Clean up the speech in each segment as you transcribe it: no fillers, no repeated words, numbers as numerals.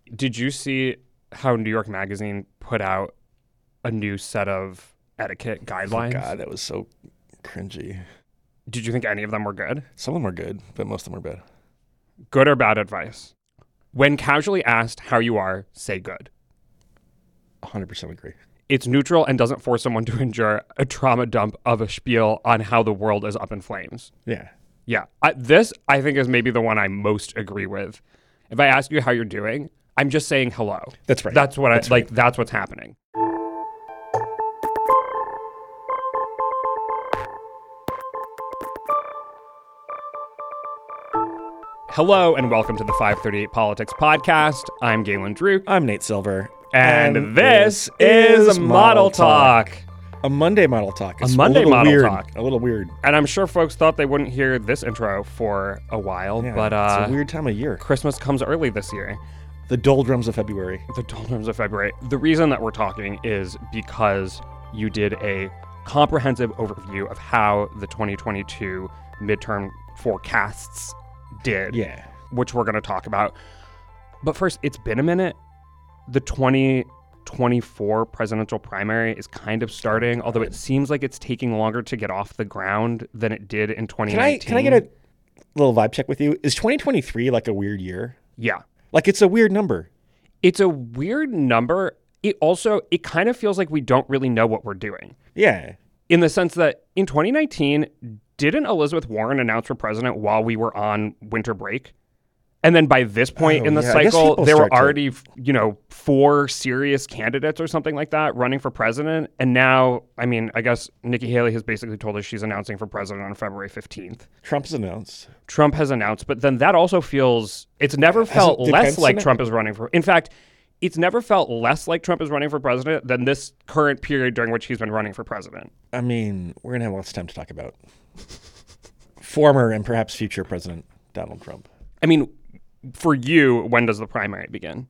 Did you see how New York Magazine put out a new set of etiquette guidelines? Oh, God, that was so cringy. Did you think any of them were good? Some of them were good, but most of them were bad. Good or bad advice? When casually asked how you are, say good. 100% agree. It's neutral and doesn't force someone to endure a trauma dump of a spiel on how the world is up in flames. Yeah. Yeah. This, I think, is maybe the one I most agree with. If I ask you how you're doing, I'm just saying hello. That's right. That's what that's what's happening. Hello and welcome to the 538 Politics Podcast. I'm Galen Druk. I'm Nate Silver. And this is Model Talk. A Monday Model Talk. It's a Monday Model Talk. A little weird. And I'm sure folks thought they wouldn't hear this intro for a while, Yeah, but it's a weird time of year. Christmas comes early this year. The doldrums of February. The doldrums of February. The reason that we're talking is because you did a comprehensive overview of how the 2022 midterm forecasts did, Yeah. which we're going to talk about. But first, it's been a minute. The 2024 presidential primary is kind of starting, although it seems like it's taking longer to get off the ground than it did in 2019. Can I get a little vibe check with you? Is 2023 like a weird year? Yeah. Like it's a weird number. It's a weird number. It kind of feels like we don't really know what we're doing. Yeah. In the sense that in 2019, didn't Elizabeth Warren announce for president while we were on winter break? And then by this point in the cycle, there were already, 4 serious candidates or something like that running for president. And now, I guess Nikki Haley has basically told us she's announcing for president on February 15th. Trump has announced. But then that also feels, it's never felt less like Trump is running for, in fact, it's never felt less like Trump is running for president than this current period during which he's been running for president. We're going to have lots of time to talk about former and perhaps future President Donald Trump. For you, when does the primary begin?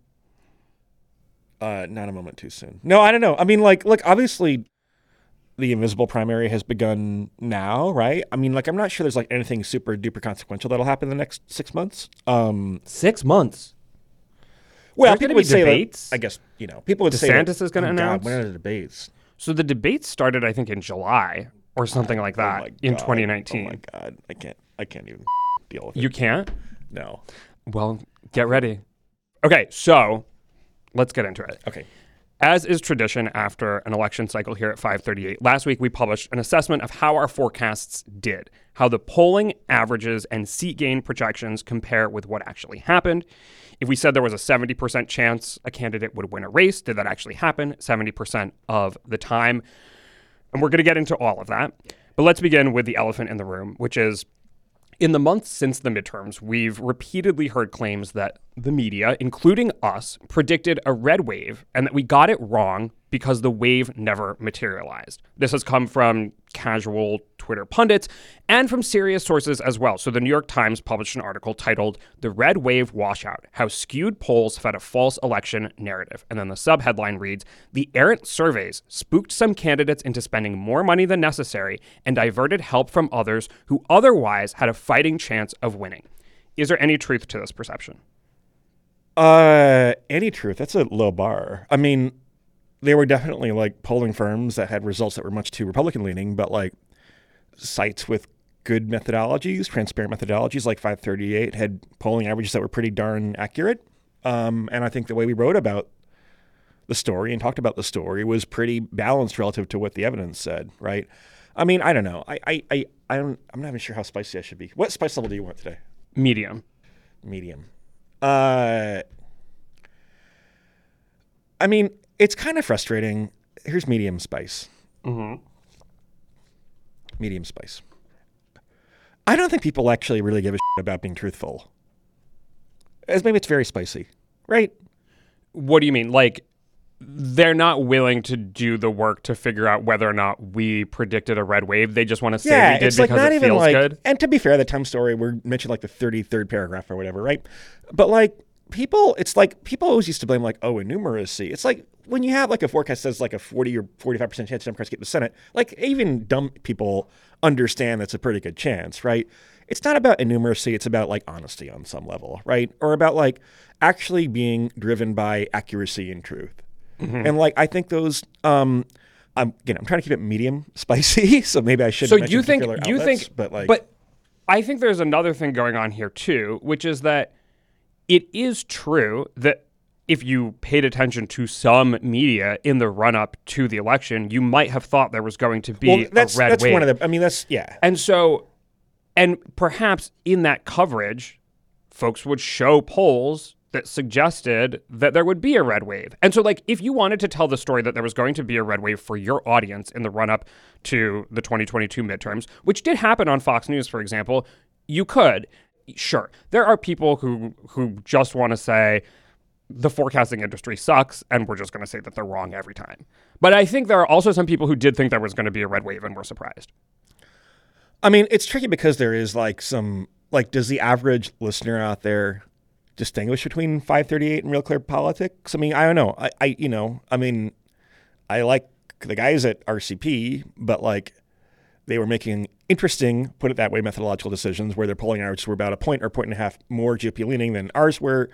Not a moment too soon. No, I don't know. Look, obviously the invisible primary has begun now, right? I'm not sure there's anything super duper consequential that'll happen in the next 6 months. 6 months? Well, people would say debates. I guess, people would say DeSantis is going to announce. When are the debates? So the debates started, I think, in July or something like that in 2019. Oh my God. I can't even deal with it. You can't? No. Well, get ready. Okay, so let's get into it. Okay. As is tradition after an election cycle here at 538, last week we published an assessment of how our forecasts did, how the polling averages and seat gain projections compare with what actually happened. If we said there was a 70% chance a candidate would win a race, did that actually happen 70% of the time? And we're going to get into all of that. But let's begin with the elephant in the room, which is in the months since the midterms, we've repeatedly heard claims that the media, including us, predicted a red wave and that we got it wrong because the wave never materialized. This has come from casual Twitter pundits and from serious sources as well. So the New York Times published an article titled "The Red Wave Washout: How Skewed Polls Fed a False Election Narrative." And then the subheadline reads, "The errant surveys spooked some candidates into spending more money than necessary and diverted help from others who otherwise had a fighting chance of winning." Is there any truth to this perception? Any truth? That's a low bar. There were definitely polling firms that had results that were much too Republican leaning, but sites with good methodologies, transparent methodologies like 538 had polling averages that were pretty darn accurate. And I think the way we wrote about the story and talked about the story was pretty balanced relative to what the evidence said, right? I don't know. I'm not even sure how spicy I should be. What spice level do you want today? Medium. It's kind of frustrating. Here's medium spice. Mm-hmm. Medium spice. I don't think people actually really give a shit about being truthful. As maybe it's very spicy, right? What do you mean? They're not willing to do the work to figure out whether or not we predicted a red wave. They just want to say we did because it feels good. And to be fair, the Times story, we mentioned the 33rd paragraph or whatever, right? But people, it's people always used to blame innumeracy. It's when you have a forecast that says a 40 or 45% chance Democrats get the Senate, even dumb people understand that's a pretty good chance, right? it's not about innumeracy, it's about like honesty on some level, right? Or about like actually being driven by accuracy and truth. And like I think those I'm trying to keep it medium spicy, so maybe I shouldn't mention particular outlets, but I think there's another thing going on here too, which is that it is true that if you paid attention to some media in the run-up to the election, you might have thought there was going to be a red wave. That's one of the, I mean, that's, yeah. And perhaps in that coverage, folks would show polls that suggested that there would be a red wave. And so, like, if you wanted to tell the story that there was going to be a red wave for your audience in the run-up to the 2022 midterms, which did happen on Fox News, for example, you could. Sure, there are people who just want to say the forecasting industry sucks, and we're just going to say that they're wrong every time. But I think there are also some people who did think there was going to be a red wave and were surprised. I mean, it's tricky because there is like some, like, does the average listener out there distinguish between 538 and Real Clear Politics? I mean, I don't know. I like the guys at RCP, but like they were making interesting, put it that way, methodological decisions where their polling averages were about a point or a point and a half more GOP leaning than ours were.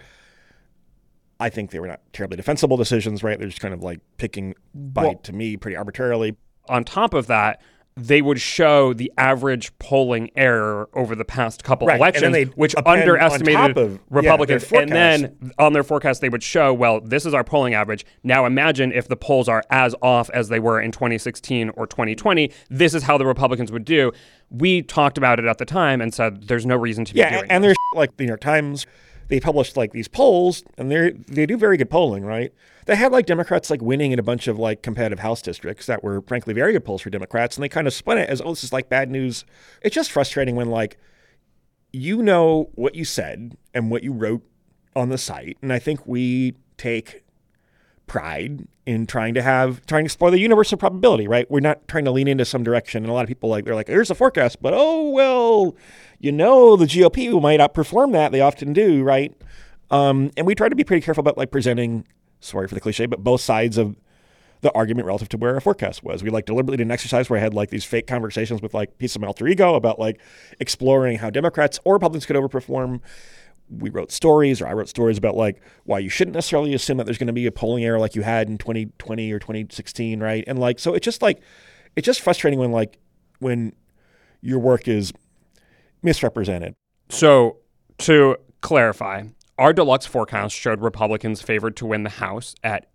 I think they were not terribly defensible decisions, right? They're just kind of like picking bite to me pretty arbitrarily. On top of that, they would show the average polling error over the past couple elections, which underestimated Republicans. And then on their forecast, they would show, well, this is our polling average. Now imagine if the polls are as off as they were in 2016 or 2020. This is how the Republicans would do. We talked about it at the time and said there's no reason to be doing this. And there's like the New York Times, they published like these polls, and they do very good polling, right? They had like Democrats like winning in a bunch of like competitive House districts that were frankly very good polls for Democrats, and they kind of spun it as, oh, this is like bad news. It's just frustrating when like you know what you said and what you wrote on the site, and I think we take pride in trying to explore the universe of probability, right? We're not trying to lean into some direction, and a lot of people they're like, here's a forecast, but oh well, the GOP might outperform that. They often do, right? And we try to be pretty careful about like presenting, sorry for the cliche, but both sides of the argument relative to where our forecast was. We like deliberately did an exercise where I had like these fake conversations with like piece of my alter ego about like exploring how Democrats or Republicans could overperform. I wrote stories about like why you shouldn't necessarily assume that there's going to be a polling error like you had in 2020 or 2016, right? And like, so it's just frustrating when your work is misrepresented. So to clarify, our deluxe forecast showed Republicans favored to win the House at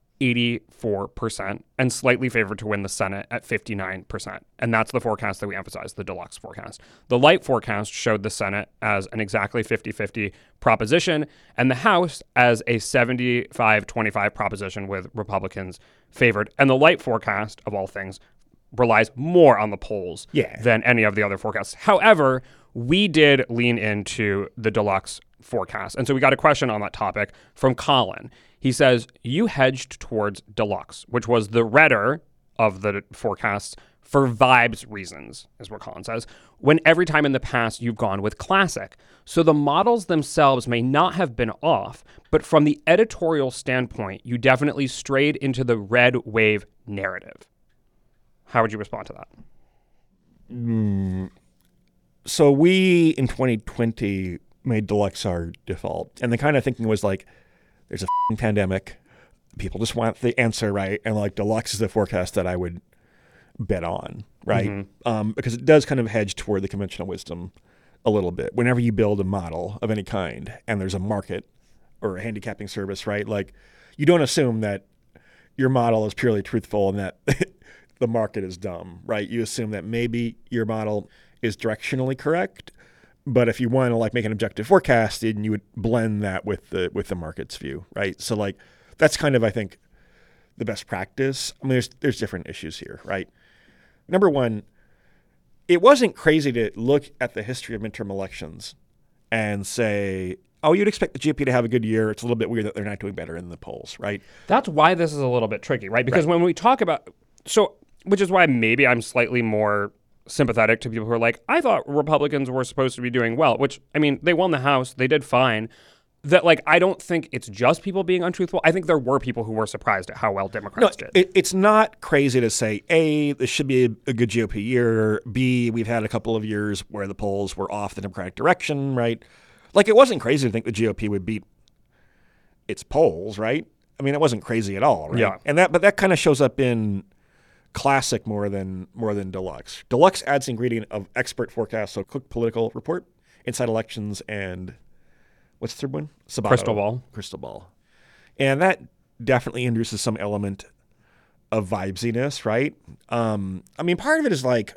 84% and slightly favored to win the Senate at 59%. And that's the forecast that we emphasize, the deluxe forecast. The light forecast showed the Senate as an exactly 50-50 proposition and the House as a 75-25 proposition with Republicans favored. And the light forecast, of all things, relies more on the polls than any of the other forecasts. However, we did lean into the deluxe forecast. And so we got a question on that topic from Colin. He says, you hedged towards deluxe, which was the redder of the forecasts for vibes reasons, is what Colin says, when every time in the past you've gone with classic. So the models themselves may not have been off, but from the editorial standpoint, you definitely strayed into the red wave narrative. How would you respond to that? So we, in 2020, made deluxe our default. And the kind of thinking was like, there's a pandemic. People just want the answer right. And like deluxe is the forecast that I would bet on, right? Because it does kind of hedge toward the conventional wisdom a little bit. Whenever you build a model of any kind and there's a market or a handicapping service, right? Like you don't assume that your model is purely truthful and that the market is dumb, right? You assume that maybe your model is directionally correct, but if you want to like make an objective forecast, then you would blend that with the market's view, right? So like that's kind of, I think, the best practice. I mean, there's different issues here, right? Number one, it wasn't crazy to look at the history of midterm elections and say, oh, you'd expect the GOP to have a good year. It's a little bit weird that they're not doing better in the polls, right? That's why this is a little bit tricky, right? Because when we talk about, which is why maybe I'm slightly more sympathetic to people who are like, I thought Republicans were supposed to be doing well, which, I mean, they won the House. They did fine. that, like, I don't think it's just people being untruthful. I think there were people who were surprised at how well Democrats did. It's not crazy to say, A, this should be a good GOP year. B, we've had a couple of years where the polls were off the Democratic direction, right? Like, it wasn't crazy to think the GOP would beat its polls, right? I mean, it wasn't crazy at all, right? Yeah. But that kind of shows up in Classic more than Deluxe. Deluxe adds the ingredient of expert forecasts, so Cook Political Report, Inside Elections, and what's the third one? Sabato. Crystal Ball. And that definitely introduces some element of vibesiness, right? I mean, part of it is like,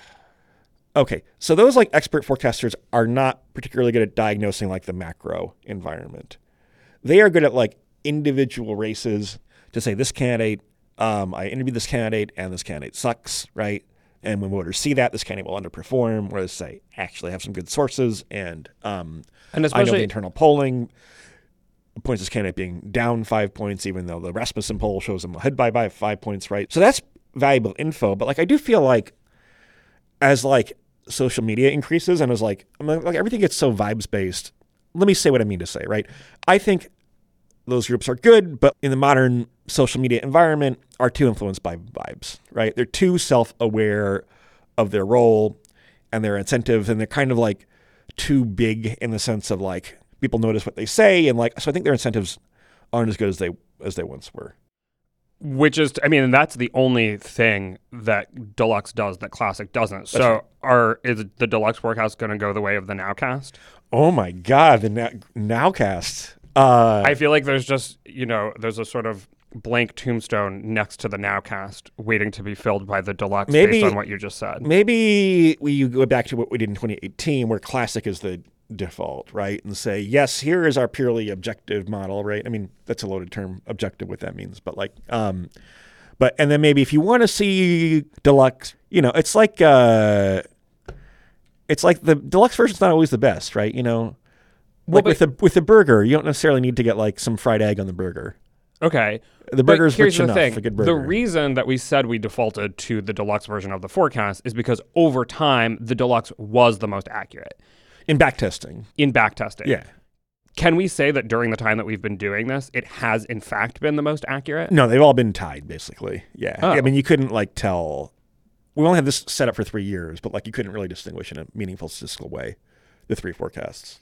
okay, so those like expert forecasters are not particularly good at diagnosing like the macro environment. They are good at like individual races to say this candidate, I interviewed this candidate and this candidate sucks, right? And when voters see that, this candidate will underperform, whereas say actually have some good sources and especially, I know the internal polling points this candidate being down 5 points, even though the Rasmussen poll shows them ahead by 5 points, right? So that's valuable info. But like I do feel like as like social media increases and as like everything gets so vibes based, let me say what I mean to say, right? I think those groups are good, but in the modern social media environment are too influenced by vibes, right? They're too self-aware of their role and their incentives, and they're kind of like too big in the sense of like people notice what they say, and like so I think their incentives aren't as good as they once were. Which is, I mean, that's the only thing that Deluxe does that Classic doesn't. So is the Deluxe forecast going to go the way of the Nowcast? Oh my God, the Nowcast. I feel like there's just, there's a sort of blank tombstone next to the Nowcast waiting to be filled by the Deluxe based on what you just said. Maybe we go back to what we did in 2018 where Classic is the default, right? And say, yes, here is our purely objective model, right? I mean, that's a loaded term, objective, what that means. But like, and then maybe if you want to see Deluxe, it's like the Deluxe version's not always the best, right? Like with the burger, you don't necessarily need to get like some fried egg on the burger. Okay. The burger's rich enough, thing. a good burger. The reason that we said we defaulted to the Deluxe version of the forecast is because over time, the Deluxe was the most accurate. In backtesting. Yeah. Can we say that during the time that we've been doing this, it has in fact been the most accurate? No, they've all been tied, basically. Yeah. Oh. I mean, you couldn't like tell. We only had this set up for 3 years, but like you couldn't really distinguish in a meaningful statistical way the three forecasts.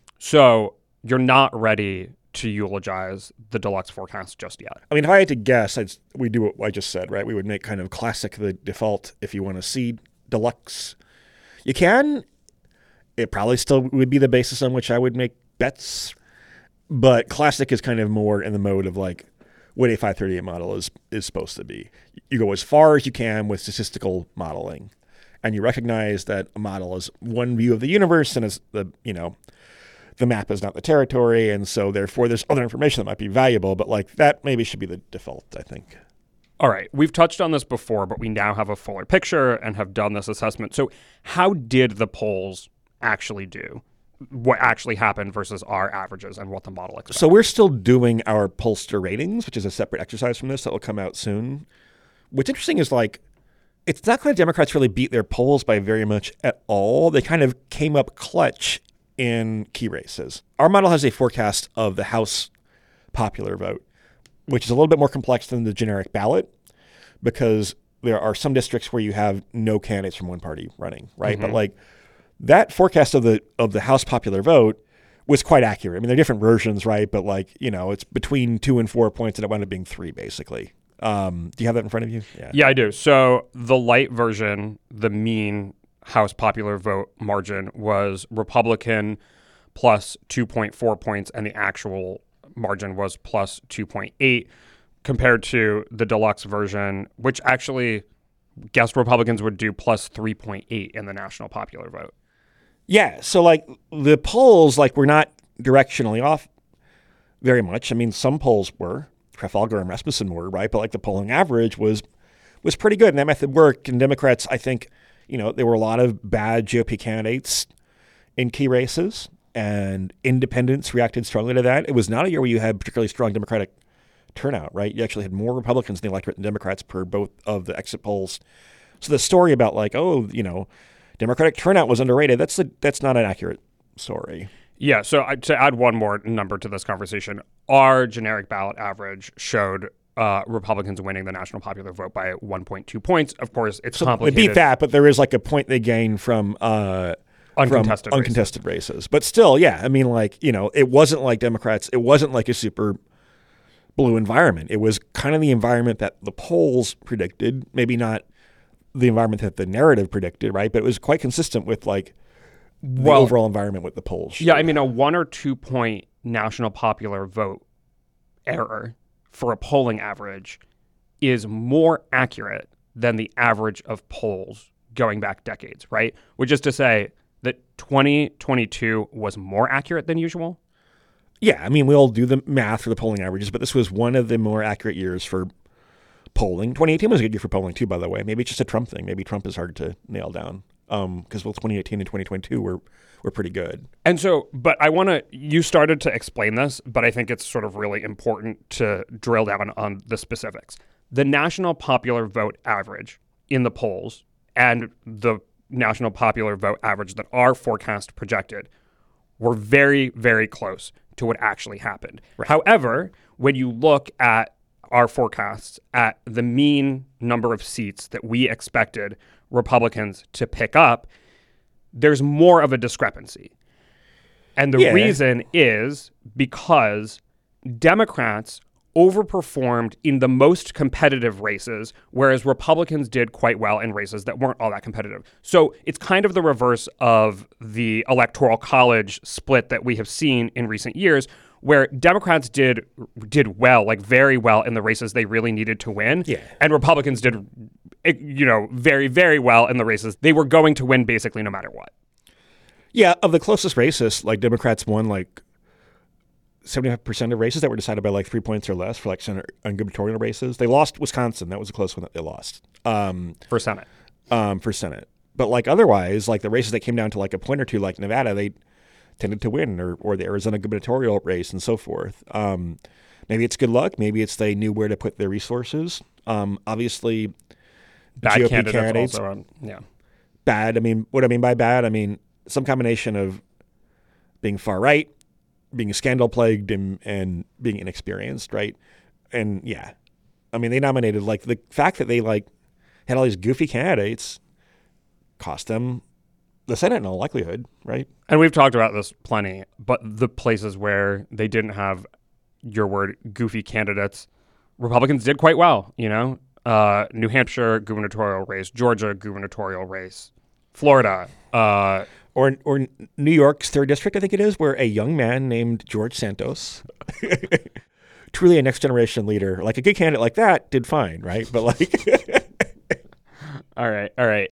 So you're not ready to eulogize the Deluxe forecast just yet. I mean, if I had to guess, we do what I just said, right? We would make kind of Classic the default if you want to see Deluxe. You can. It probably still would be the basis on which I would make bets. But Classic is kind of more in the mode of like what a 538 model is supposed to be. You go as far as you can with statistical modeling. And you recognize that a model is one view of the universe and is the map is not the territory, and so therefore there's other information that might be valuable, but like that maybe should be the default, I think. All right, we've touched on this before, but we now have a fuller picture and have done this assessment. So how did the polls actually do? What actually happened versus our averages and what the model expected? So we're still doing our pollster ratings, which is a separate exercise from this that will come out soon. What's interesting is like, it's not clear Democrats really beat their polls by very much at all. They kind of came up clutch in key races. Our model has a forecast of the House popular vote, which is a little bit more complex than the generic ballot because there are some districts where you have no candidates from one party running, right? Mm-hmm. But like that forecast of the House popular vote was quite accurate. I mean, there are different versions, right? But like, it's between 2 and 4 points and it wound up being 3 basically. Do you have that in front of you? Yeah, I do. So the light version, the mean House popular vote margin was Republican plus 2.4 points, and the actual margin was plus 2.8 compared to the Deluxe version, which actually guessed Republicans would do plus 3.8 in the national popular vote. Yeah, so like the polls were not directionally off very much. I mean, some polls were. Trafalgar and Rasmussen were, right? But like the polling average was pretty good, and that method worked. And Democrats, I think, there were a lot of bad GOP candidates in key races, and independents reacted strongly to that. It was not a year where you had particularly strong Democratic turnout, right? You actually had more Republicans in the electorate than Democrats per both of the exit polls. So the story about Democratic turnout was underrated, that's not an accurate story. Yeah, so to add one more number to this conversation, our generic ballot average showed Republicans winning the national popular vote by 1.2 points. Of course, it's complicated. It beat that, but there is like a point they gain from uncontested races. But still, yeah, I mean, like, you know, it wasn't like Democrats. It wasn't like a super blue environment. It was kind of the environment that the polls predicted, maybe not the environment that the narrative predicted, right? But it was quite consistent with like the overall environment with the polls. Yeah, I mean, a 1 or 2 point national popular vote error for a polling average is more accurate than the average of polls going back decades, right? Which is to say that 2022 was more accurate than usual. Yeah, I mean, we all do the math for the polling averages, but this was one of the more accurate years for polling. 2018 was a good year for polling too, by the way. Maybe it's just a Trump thing. Maybe Trump is hard to nail down because both 2018 and 2022 were pretty good. And so, but you started to explain this, but I think it's sort of really important to drill down on the specifics. The national popular vote average in the polls and the national popular vote average that our forecast projected were very, very close to what actually happened. Right. However, when you look at our forecasts at the mean number of seats that we expected Republicans to pick up, there's more of a discrepancy. And the reason is because Democrats overperformed in the most competitive races, whereas Republicans did quite well in races that weren't all that competitive. So it's kind of the reverse of the electoral college split that we have seen in recent years, where Democrats did well, like very well in the races they really needed to win. Yeah. And Republicans did, very, very well in the races they were going to win basically no matter what. Yeah, of the closest races, like Democrats won like 75% of races that were decided by like 3 points or less for like Senate and gubernatorial races. They lost Wisconsin. That was a close one that they lost. For Senate. For Senate. But like otherwise, like the races that came down to like a point or two, like Nevada, they tended to win, or the Arizona gubernatorial race and so forth. Maybe it's good luck. Maybe it's they knew where to put their resources. Obviously, bad GOP candidates also on, bad. I mean, what I mean by bad, I mean some combination of being far right, being scandal plagued, and being inexperienced, right? And yeah, I mean, they nominated, like, the fact that they like had all these goofy candidates cost them the Senate in all likelihood, right? And we've talked about this plenty, but the places where they didn't have, your word, goofy candidates, Republicans did quite well, New Hampshire gubernatorial race, Georgia gubernatorial race, Florida. Or New York's 3rd district, I think it is, where a young man named George Santos, truly a next generation leader, like a good candidate like that, did fine, right? But like, all right.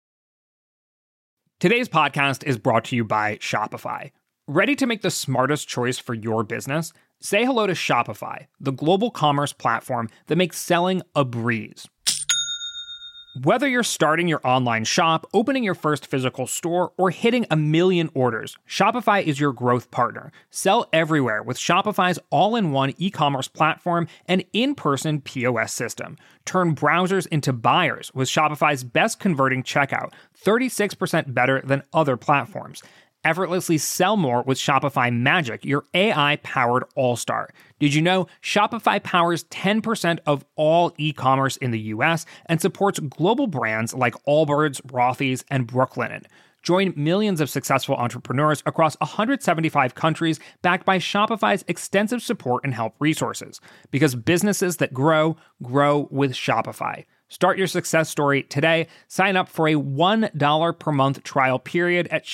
Today's podcast is brought to you by Shopify. Ready to make the smartest choice for your business? Say hello to Shopify, the global commerce platform that makes selling a breeze. Whether you're starting your online shop, opening your first physical store, or hitting 1 million orders, Shopify is your growth partner. Sell everywhere with Shopify's all-in-one e-commerce platform and in-person POS system. Turn browsers into buyers with Shopify's best converting checkout, 36% better than other platforms. Effortlessly sell more with Shopify Magic, your AI-powered all-star. Did you know Shopify powers 10% of all e-commerce in the U.S. and supports global brands like Allbirds, Rothy's, and Brooklinen? Join millions of successful entrepreneurs across 175 countries backed by Shopify's extensive support and help resources. Because businesses that grow, grow with Shopify. Start your success story today. Sign up for a $1 per month trial period at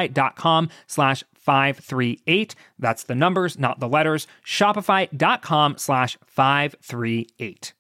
shopify.com/538. That's the numbers, not the letters. Shopify.com/538.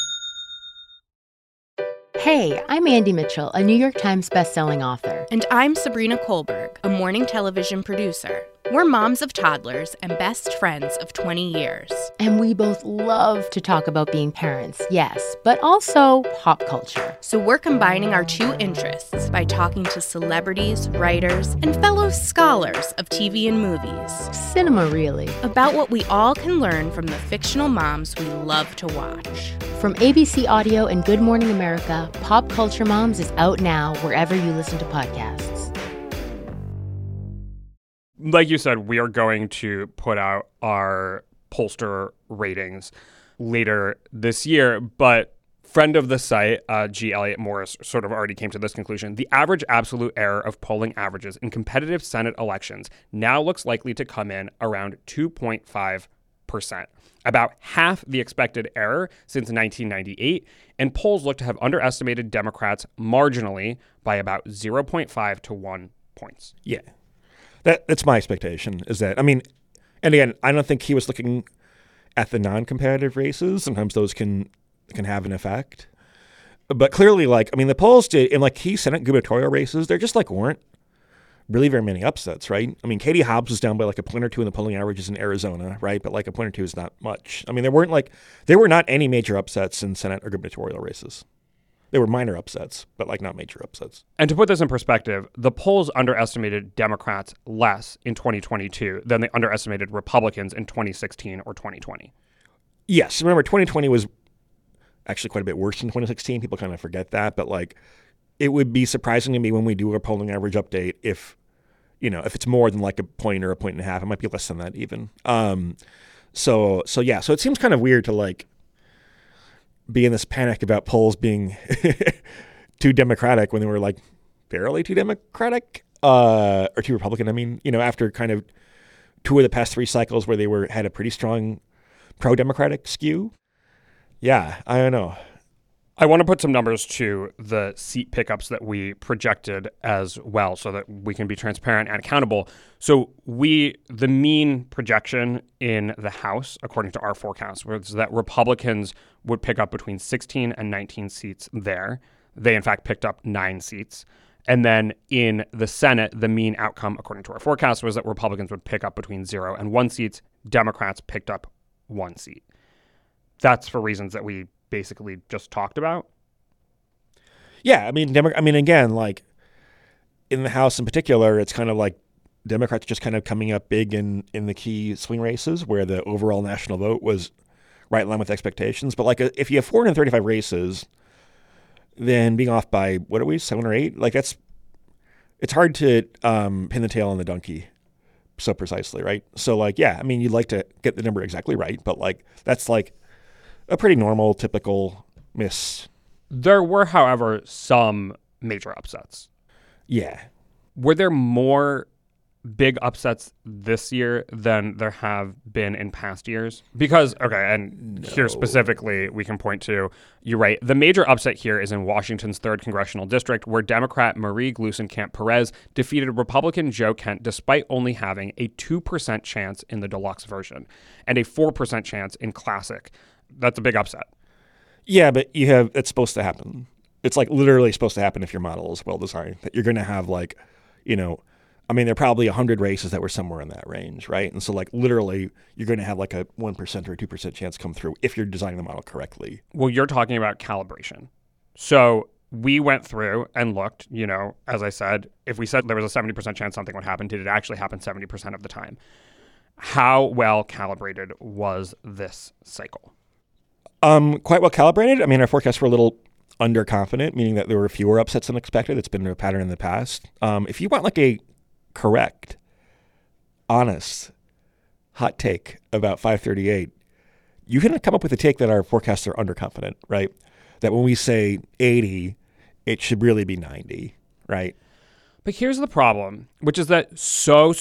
Hey, I'm Andy Mitchell, a New York Times bestselling author. And I'm Sabrina Kohlberg, a morning television producer. We're moms of toddlers and best friends of 20 years. And we both love to talk about being parents, yes, but also pop culture. So we're combining our two interests by talking to celebrities, writers, and fellow scholars of TV and movies. Cinema, really. About what we all can learn from the fictional moms we love to watch. From ABC Audio and Good Morning America, Pop Culture Moms is out now wherever you listen to podcasts. Like you said, we are going to put out our pollster ratings later this year, but friend of the site, G. Elliott Morris, sort of already came to this conclusion. The average absolute error of polling averages in competitive Senate elections now looks likely to come in around 2.5%, about half the expected error since 1998, and polls look to have underestimated Democrats marginally by about 0.5 to 1 points. Yeah. That's my expectation, is that, I mean, and again, I don't think he was looking at the non-competitive races. Sometimes those can have an effect. But clearly, like, I mean, the polls did, in like key Senate gubernatorial races, there just like weren't really very many upsets, right? I mean, Katie Hobbs was down by like a point or two in the polling averages in Arizona, right? But like a point or two is not much. I mean, there were not any major upsets in Senate or gubernatorial races. There were minor upsets, but like not major upsets. And to put this in perspective, the polls underestimated Democrats less in 2022 than they underestimated Republicans in 2016 or 2020. Yes. Remember, 2020 was actually quite a bit worse than 2016. People kind of forget that. But like, it would be surprising to me when we do a polling average update if it's more than like a point or a point and a half. It might be less than that even. So it seems kind of weird to like be in this panic about polls being too Democratic when they were like barely too Democratic or too Republican. I mean, after kind of two of the past three cycles where they had a pretty strong pro-Democratic skew. Yeah, I don't know. I want to put some numbers to the seat pickups that we projected as well so that we can be transparent and accountable. So the mean projection in the House, according to our forecast, was that Republicans would pick up between 16 and 19 seats there. They, in fact, picked up 9 seats. And then in the Senate, the mean outcome, according to our forecast, was that Republicans would pick up between 0 and 1 seats. Democrats picked up 1 seat. That's for reasons that we basically just talked about. Yeah, I mean, again, like in the House in particular, it's kind of like Democrats just kind of coming up big in the key swing races where the overall national vote was right in line with expectations. But like if you have 435 races, then being off by, what are we, 7 or 8? Like it's hard to pin the tail on the donkey so precisely, right? So like, yeah, I mean, you'd like to get the number exactly right, but like that's like a pretty normal, typical miss. There were, however, some major upsets. Yeah. Were there more big upsets this year than there have been in past years? Because, okay, and here specifically we can point to, you're right, the major upset here is in Washington's 3rd Congressional District, where Democrat Marie Gluesenkamp Perez defeated Republican Joe Kent despite only having a 2% chance in the deluxe version and a 4% chance in classic. That's a big upset. Yeah, but it's supposed to happen. It's like literally supposed to happen if your model is well designed. That you're going to have like, there are probably 100 races that were somewhere in that range, right? And so like literally you're going to have like a 1% or a 2% chance come through if you're designing the model correctly. Well, you're talking about calibration. So we went through and looked, as I said, if we said there was a 70% chance something would happen, did it actually happen 70% of the time? How well calibrated was this cycle? Quite well calibrated. I mean, our forecasts were a little underconfident, meaning that there were fewer upsets than expected. It's been a pattern in the past. If you want like a correct, honest, hot take about 538, you can come up with a take that our forecasts are underconfident, right? That when we say 80, it should really be 90, right? But here's the problem, which is that so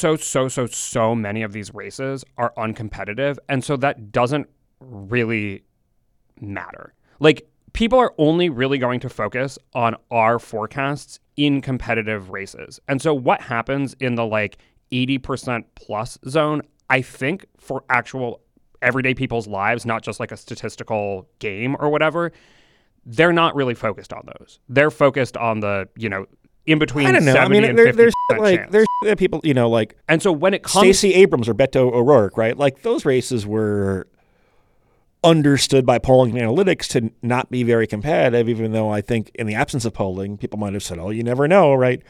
many of these races are uncompetitive. And so that doesn't really matter. Like, people are only really going to focus on our forecasts in competitive races. And so what happens in the like 80% plus zone, I think for actual everyday people's lives, not just like a statistical game or whatever, they're not really focused on those. They're focused on the, in between 70 and 50% chance. There's people, like... And so when it comes... Stacey Abrams or Beto O'Rourke, right? Like those races were understood by polling and analytics to not be very competitive, even though I think in the absence of polling, people might have said, oh, you never know, right?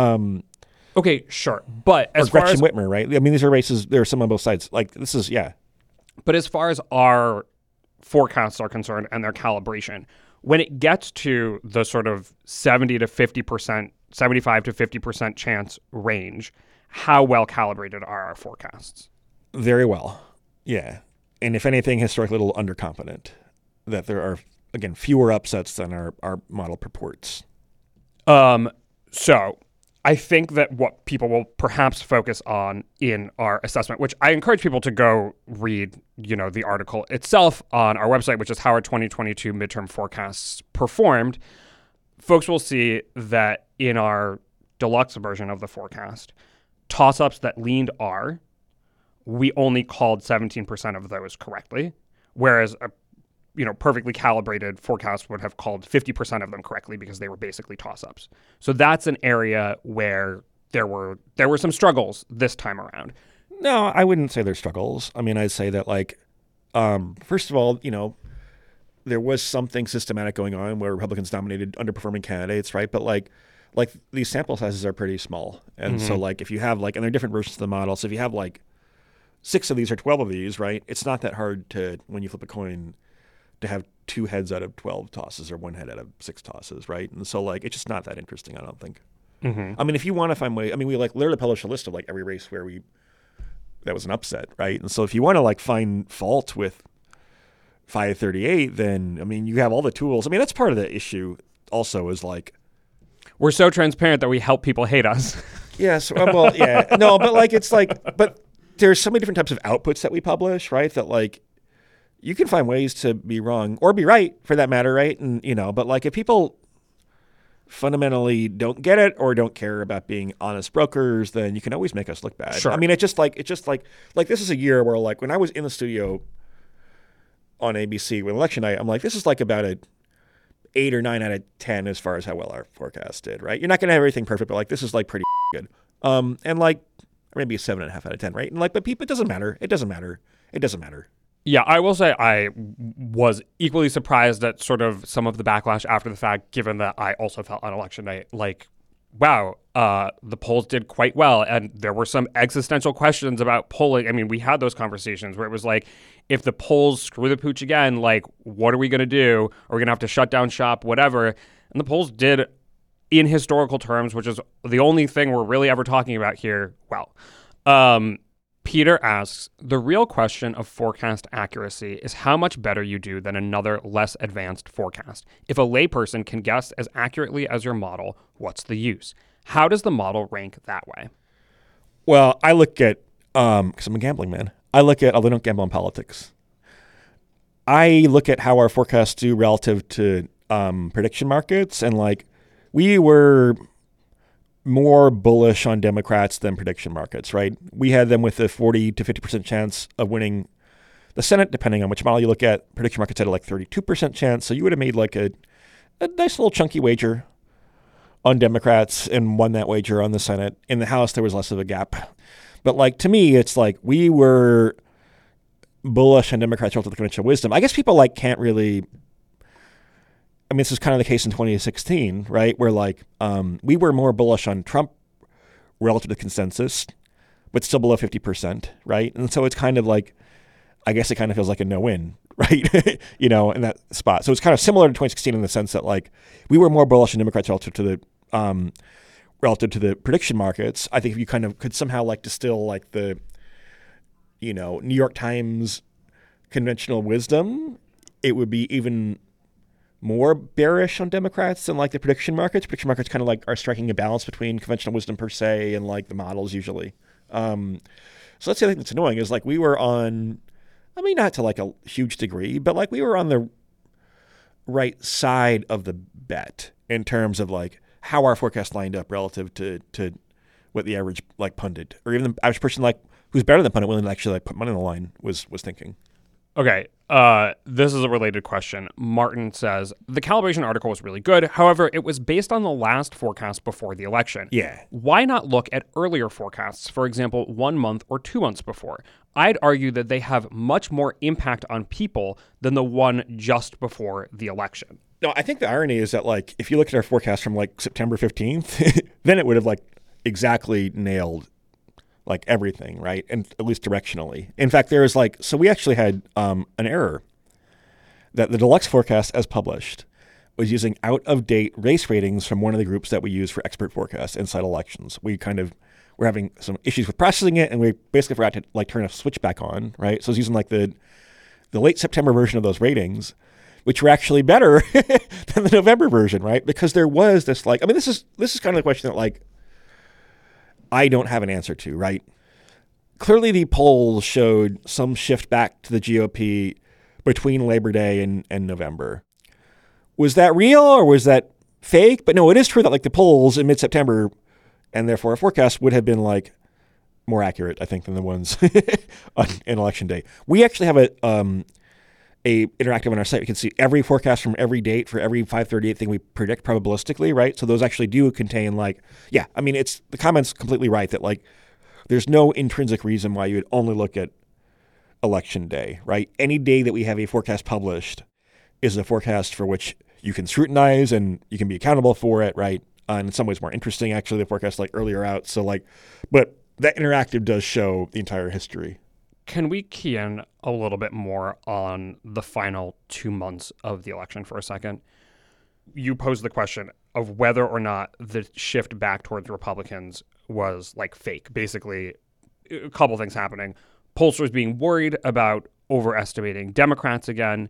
Okay, sure. But as far Gretchen as... Whitmer, right? I mean, these are races, there are some on both sides. Like, this is, yeah. But as far as our forecasts are concerned and their calibration, when it gets to the sort of 70 to 50%, 75 to 50% chance range, how well calibrated are our forecasts? Very well. Yeah. And if anything, historically a little underconfident that there are, again, fewer upsets than our model purports. So I think that what people will perhaps focus on in our assessment, which I encourage people to go read, the article itself on our website, which is how our 2022 midterm forecasts performed. Folks will see that in our deluxe version of the forecast, toss-ups that leaned R, we only called 17% of those correctly, whereas a perfectly calibrated forecast would have called 50% of them correctly because they were basically toss-ups. So that's an area where there were some struggles this time around. No, I wouldn't say there's struggles. I mean, I'd say that first of all, there was something systematic going on where Republicans nominated underperforming candidates, right? But like these sample sizes are pretty small. And so if you have and there are different versions of the model. So if you have 6 of these or 12 of these, right? It's not that hard to, when you flip a coin, to have 2 heads out of 12 tosses or 1 head out of 6 tosses, right? And so it's just not that interesting, I don't think. I mean, if you want to find ways, we literally published a list of every race where that was an upset, right? And so if you want to find fault with 538, then you have all the tools. That's part of the issue also is we're so transparent that we help people hate us. Yes, well, yeah. No, but it's but there's so many different types of outputs that we publish, right? That you can find ways to be wrong or be right for that matter, right? And but if people fundamentally don't get it or don't care about being honest brokers, then you can always make us look bad. Sure. It's just this is a year where when I was in the studio on ABC with election night, I'm this is about a 8 or 9 out of 10 as far as how well our forecast did, right? You're not going to have everything perfect, but this is pretty good. And or maybe a 7.5 out of 10, right? And but people, it doesn't matter. It doesn't matter. Yeah, I will say I was equally surprised at sort of some of the backlash after the fact, given that I also felt on election night wow, the polls did quite well. And there were some existential questions about polling. We had those conversations where it was if the polls screw the pooch again, what are we going to do? Are we going to have to shut down shop, whatever? And the polls did, in historical terms, which is the only thing we're really ever talking about here, well. Peter asks, the real question of forecast accuracy is how much better you do than another less advanced forecast. If a layperson can guess as accurately as your model, what's the use? How does the model rank that way? Well, I look at, because I'm a gambling man, although I don't gamble on politics, I look at how our forecasts do relative to prediction markets, and we were more bullish on Democrats than prediction markets, right? We had them with a 40 to 50% chance of winning the Senate, depending on which model you look at. Prediction markets had a 32% chance. So you would have made a nice little chunky wager on Democrats and won that wager on the Senate. In the House, there was less of a gap. But to me, it's we were bullish on Democrats relative to conventional wisdom. I guess people can't really... this is kind of the case in 2016, right? Where we were more bullish on Trump relative to consensus, but still below 50%, right? And so it's kind of I guess it kind of feels like a no-win, right? In that spot. So it's kind of similar to 2016 in the sense that we were more bullish on Democrats relative to the prediction markets. I think if you kind of could somehow distill the, New York Times conventional wisdom, it would be even more bearish on Democrats than the prediction markets. Prediction markets kind of are striking a balance between conventional wisdom per se and the models usually. So that's the other thing that's annoying is we were on, not to a huge degree, but we were on the right side of the bet in terms of how our forecast lined up relative to what the average pundit or even the average person who's better than pundit willing to actually put money on the line was thinking. Okay, this is a related question. Martin says, the calibration article was really good. However, it was based on the last forecast before the election. Yeah. Why not look at earlier forecasts, for example, 1 month or 2 months before? I'd argue that they have much more impact on people than the one just before the election. No, I think the irony is that if you look at our forecast from September 15th, then it would have exactly nailed everything, right? And at least directionally. In fact, there is so we actually had an error that the deluxe forecast as published was using out-of-date race ratings from one of the groups that we use for expert forecasts inside elections. We're we're having some issues with processing it, and we basically forgot to like turn a switch back on, right? So I was using like the late September version of those ratings, which were actually better than the November version, right? Because there was this like, I mean, this is kind of the question that like I don't have an answer to, right? Clearly the polls showed some shift back to the GOP between Labor Day and November. Was that real or was that fake? But no, it is true that like the polls in mid-September and therefore our forecast would have been like more accurate, I think, than the ones on Election Day. We actually have a interactive on our site. You can see every forecast from every date for every 538 thing we predict probabilistically, right? So those actually do contain like, yeah, I mean, it's the comment's completely right that like there's no intrinsic reason why you would only look at Election Day, right? Any day that we have a forecast published is a forecast for which you can scrutinize and you can be accountable for it, right? And in some ways more interesting, actually, the forecast like earlier out. So like, but that interactive does show the entire history. Can we key in a little bit more on the final 2 months of the election for a second? You posed the question of whether or not the shift back towards Republicans was like fake. Basically, a couple things happening. Pollsters being worried about overestimating Democrats again.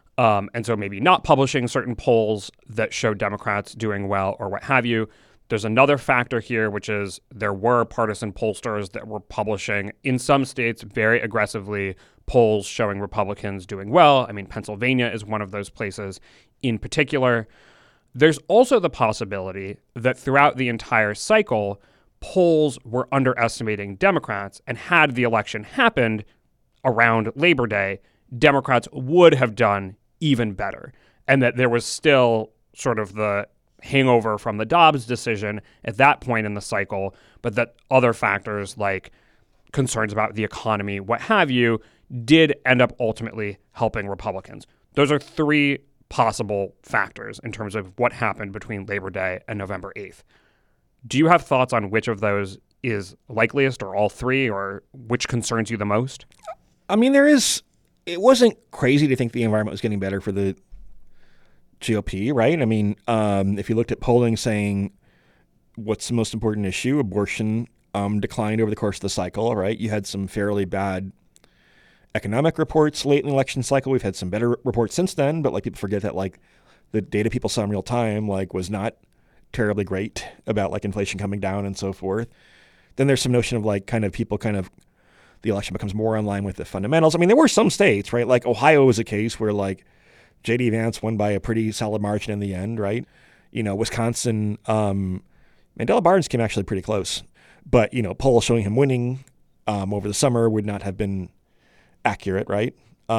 And so maybe not publishing certain polls that show Democrats doing well or what have you. There's another factor here, which is there were partisan pollsters that were publishing in some states very aggressively polls showing Republicans doing well. I mean, Pennsylvania is one of those places in particular. There's also the possibility that throughout the entire cycle, polls were underestimating Democrats, and had the election happened around Labor Day, Democrats would have done even better, and that there was still sort of the hangover from the Dobbs decision at that point in the cycle, but that other factors like concerns about the economy, what have you, did end up ultimately helping Republicans. Those are three possible factors in terms of what happened between Labor Day and November 8th. Do you have thoughts on which of those is likeliest, or all three, or which concerns you the most? I mean, it wasn't crazy to think the environment was getting better for the GOP, right? I mean, if you looked at polling saying what's the most important issue, abortion declined over the course of the cycle, right? You had some fairly bad economic reports late in the election cycle. We've had some better reports since then, but like people forget that like the data people saw in real time like was not terribly great about like inflation coming down and so forth. Then there's some notion of like kind of the election becomes more in line with the fundamentals. I mean, there were some states, right? Like Ohio was a case where like J.D. Vance won by a pretty solid margin in the end, right? You know, Wisconsin, Mandela Barnes came actually pretty close. But, you know, polls showing him winning over the summer would not have been accurate, right?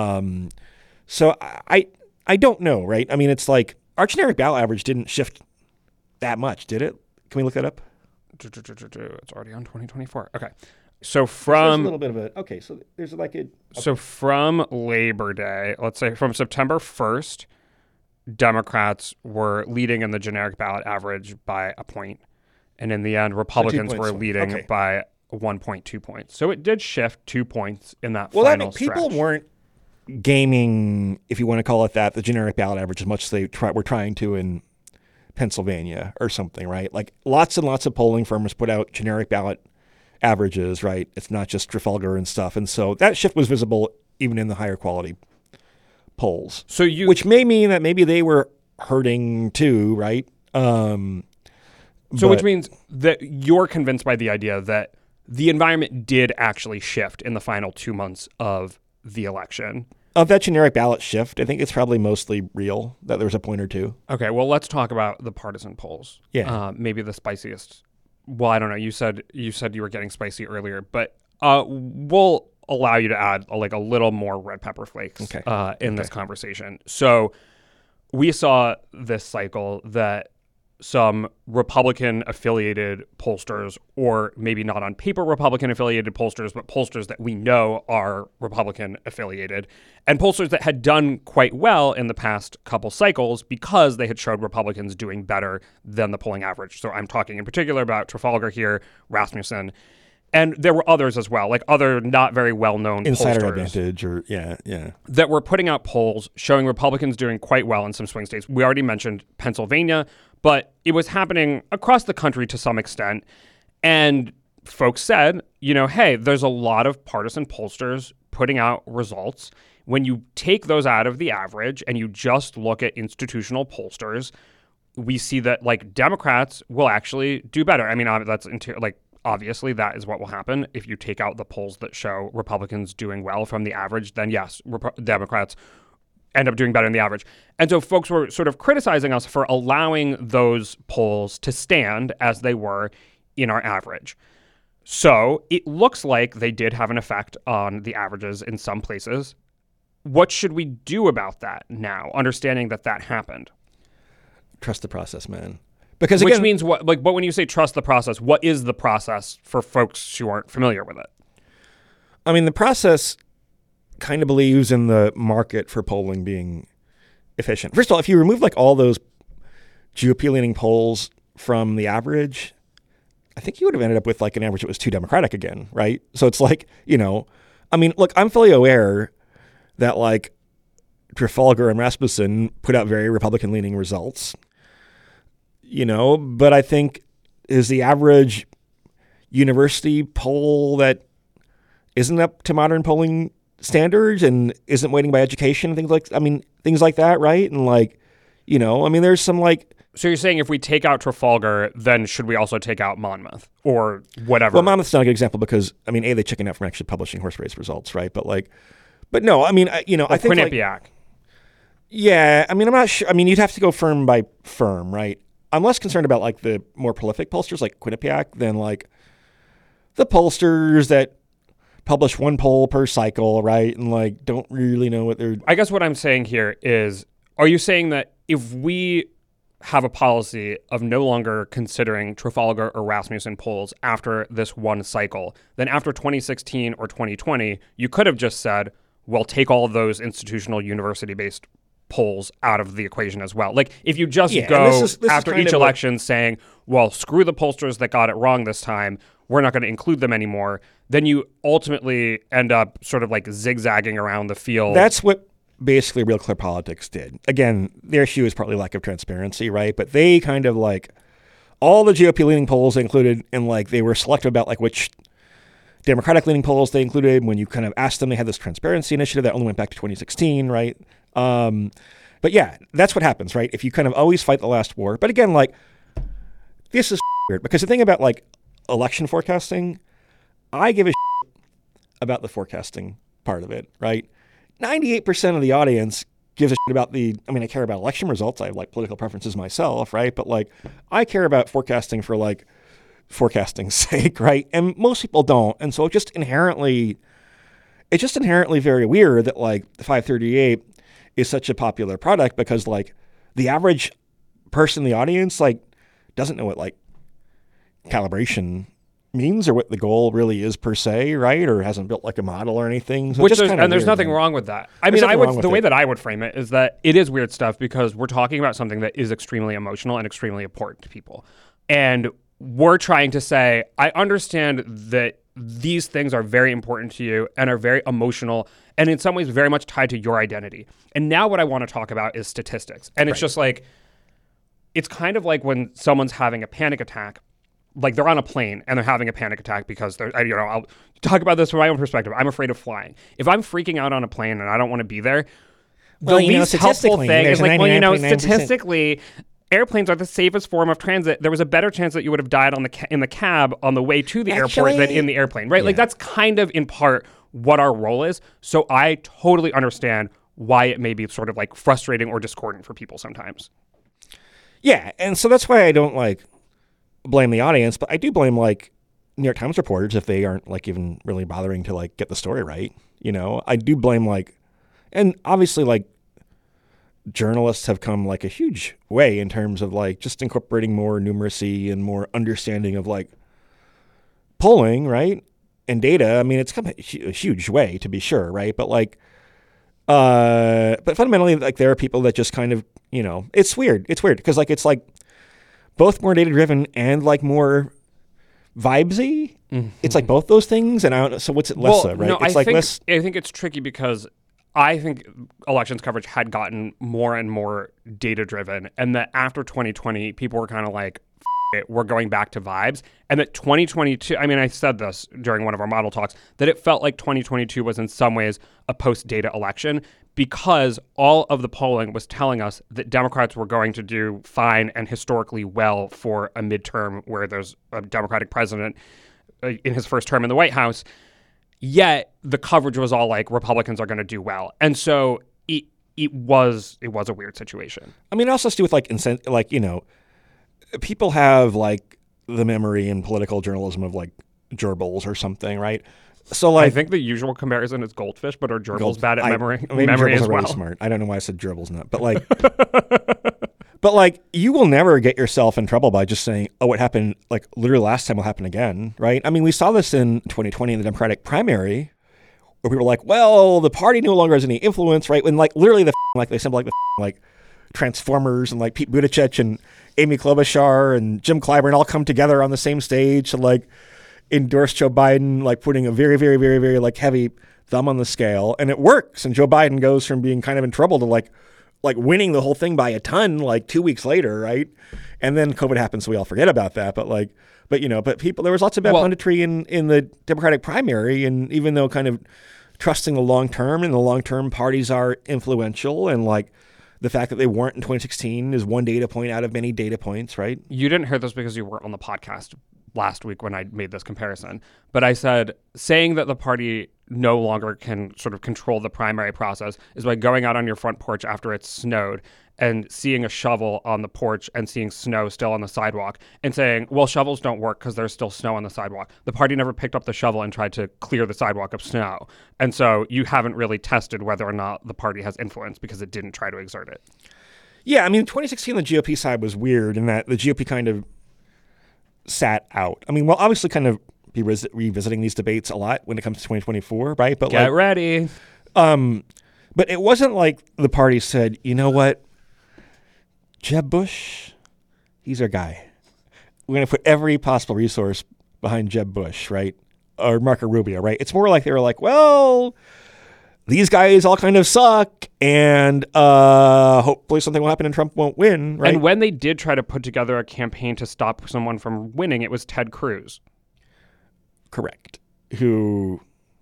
So I don't know, right? I mean, it's like our generic ballot average didn't shift that much, did it? Can we look that up? It's already on 2024. Okay. So from a little bit of a, okay, so there's like a... Okay. So from Labor Day, let's say from September 1st, Democrats were leading in the generic ballot average by a point. And in the end, Republicans were leading by 1.2 points. So it did shift 2 points in that final stretch. People weren't gaming, if you want to call it that, the generic ballot average as much as they were trying to in Pennsylvania or something, right? Like lots and lots of polling firms put out generic ballot averages, right? It's not just Trafalgar and stuff. And so that shift was visible even in the higher quality polls. Which may mean that maybe they were hurting too, right? Which means that you're convinced by the idea that the environment did actually shift in the final 2 months of the election. Of that generic ballot shift, I think it's probably mostly real, that there was a point or two. Okay, well, let's talk about the partisan polls. Yeah. Maybe the spiciest. Well, I don't know. You said you were getting spicy earlier, but we'll allow you to add a little more red pepper flakes in this conversation. So we saw this cycle that some Republican-affiliated pollsters, or maybe not on paper Republican-affiliated pollsters, but pollsters that we know are Republican-affiliated, and pollsters that had done quite well in the past couple cycles because they had showed Republicans doing better than the polling average. So I'm talking in particular about Trafalgar here, Rasmussen, and there were others as well, like other not very well-known Insider pollsters. Advantage or, yeah. That were putting out polls showing Republicans doing quite well in some swing states. We already mentioned Pennsylvania, but it was happening across the country to some extent. And folks said, hey, there's a lot of partisan pollsters putting out results. When you take those out of the average and you just look at institutional pollsters, we see that like Democrats will actually do better. I mean, obviously that is what will happen. If you take out the polls that show Republicans doing well from the average, then yes, Democrats end up doing better than the average. And so folks were sort of criticizing us for allowing those polls to stand as they were in our average. So it looks like they did have an effect on the averages in some places. What should we do about that now, understanding that happened? Trust the process, man. Because Which means what? But when you say trust the process, what is the process for folks who aren't familiar with it? I mean, the process kind of believes in the market for polling being efficient. First of all, if you remove like all those GOP-leaning polls from the average, I think you would have ended up with like an average that was too Democratic again, right? So it's like, I mean, look, I'm fully aware that like Trafalgar and Rasmussen put out very Republican-leaning results, but I think is the average university poll that isn't up to modern polling standards and isn't weighting by education and things like that, right? And like, I mean, there's some like. So you're saying if we take out Trafalgar, then should we also take out Monmouth or whatever? Well, Monmouth's not a good example because, I mean, they chickened out from actually publishing horse race results, right? But no, I mean, I think Quinnipiac. Yeah, I mean, I'm not sure. I mean, you'd have to go firm by firm, right? I'm less concerned about like the more prolific pollsters like Quinnipiac than like the pollsters that publish one poll per cycle, right? And like don't really know what they're. I guess what I'm saying here is, are you saying that if we have a policy of no longer considering Trafalgar or Rasmussen polls after this one cycle, then after 2016 or 2020, you could have just said, well, take all of those institutional university-based polls out of the equation as well. Like if you just go after each election saying, well, screw the pollsters that got it wrong this time, we're not going to include them anymore, then you ultimately end up sort of like zigzagging around the field. That's what basically Real Clear Politics did. Again, their issue is partly lack of transparency, right? But they kind of like all the GOP-leaning polls they included, and like they were selective about like which Democratic-leaning polls they included. When you kind of asked them, they had this transparency initiative that only went back to 2016, right? But yeah, that's what happens, right? If you kind of always fight the last war. But again, like this is weird because the thing about like election forecasting, I give a about the forecasting part of it, right? 98% of the audience gives a shit about I care about election results. I have like political preferences myself, right? But like I care about forecasting for like forecasting's sake, right? And most people don't. And so it's just inherently very weird that like the 538 is such a popular product because like the average person in the audience like doesn't know what like calibration means or what the goal really is per se, right? Or hasn't built like a model or anything. So there's nothing wrong with that. I mean, the way that I would frame it is that it is weird stuff because we're talking about something that is extremely emotional and extremely important to people. And we're trying to say, I understand that these things are very important to you and are very emotional and in some ways very much tied to your identity. And now what I want to talk about is statistics. And it's just like, it's kind of like when someone's having a panic attack, like they're on a plane and they're having a panic attack because I'll talk about this from my own perspective. I'm afraid of flying. If I'm freaking out on a plane and I don't want to be there, the least helpful thing is like, statistically, airplanes are the safest form of transit. There was a better chance that you would have died in the cab on the way to the airport than in the airplane, right? Yeah. Like that's kind of in part what our role is. So I totally understand why it may be sort of like frustrating or discordant for people sometimes. Yeah, and so that's why I don't like blame the audience, but I do blame like New York Times reporters if they aren't like even really bothering to like get the story right. I do blame like, and obviously like journalists have come like a huge way in terms of like just incorporating more numeracy and more understanding of like polling, right? And data. I mean, it's come a huge way to be sure, right? But like, but fundamentally, like there are people that just kind of, it's weird. It's weird because like it's like both more data driven and like more vibesy. Mm-hmm. It's like both those things. And I don't know. So what's it less of, right? No, it's I think it's tricky because I think elections coverage had gotten more and more data driven, and that after 2020, people were kind of like, we're going back to vibes, and that 2022, I mean, I said this during one of our model talks, that it felt like 2022 was in some ways a post-data election because all of the polling was telling us that Democrats were going to do fine and historically well for a midterm where there's a Democratic president in his first term in the White House. Yet the coverage was all like Republicans are going to do well. And so it was a weird situation. I mean, it also has to do with people have like the memory in political journalism of like gerbils or something, right? So like, I think the usual comparison is goldfish, but are gerbils bad at memory maybe memory gerbils as are well? really smart. I don't know why I said gerbils not, but like, but like you will never get yourself in trouble by just saying, oh, what happened like literally last time will happen again, right? I mean, we saw this in 2020 in the Democratic primary where people were like, well, the party no longer has any influence, right? When like literally they assembled like Transformers and like Pete Buttigieg and Amy Klobuchar and Jim Clyburn all come together on the same stage to like endorse Joe Biden, like putting a very, very, very, very like heavy thumb on the scale, and it works. And Joe Biden goes from being kind of in trouble to like winning the whole thing by a ton like 2 weeks later, right? And then COVID happens, so we all forget about that. But people, there was lots of bad punditry in the Democratic primary, and even though kind of trusting the long term, and the long term parties are influential, and like the fact that they weren't in 2016 is one data point out of many data points, right? You didn't hear this because you weren't on the podcast last week when I made this comparison, but I said saying that the party no longer can sort of control the primary process is by going out on your front porch after it's snowed and seeing a shovel on the porch and seeing snow still on the sidewalk and saying, well, shovels don't work because there's still snow on the sidewalk. The party never picked up the shovel and tried to clear the sidewalk of snow. And so you haven't really tested whether or not the party has influence because it didn't try to exert it. Yeah, I mean, 2016, the GOP side was weird in that the GOP kind of sat out. I mean, we'll obviously kind of be revisiting these debates a lot when it comes to 2024, right? But Get ready. But it wasn't like the party said, you know what? Jeb Bush, he's our guy. We're going to put every possible resource behind Jeb Bush, right? Or Marco Rubio, right? It's more like they were like, well, these guys all kind of suck, and hopefully something will happen and Trump won't win, right? And when they did try to put together a campaign to stop someone from winning, it was Ted Cruz. Correct. Who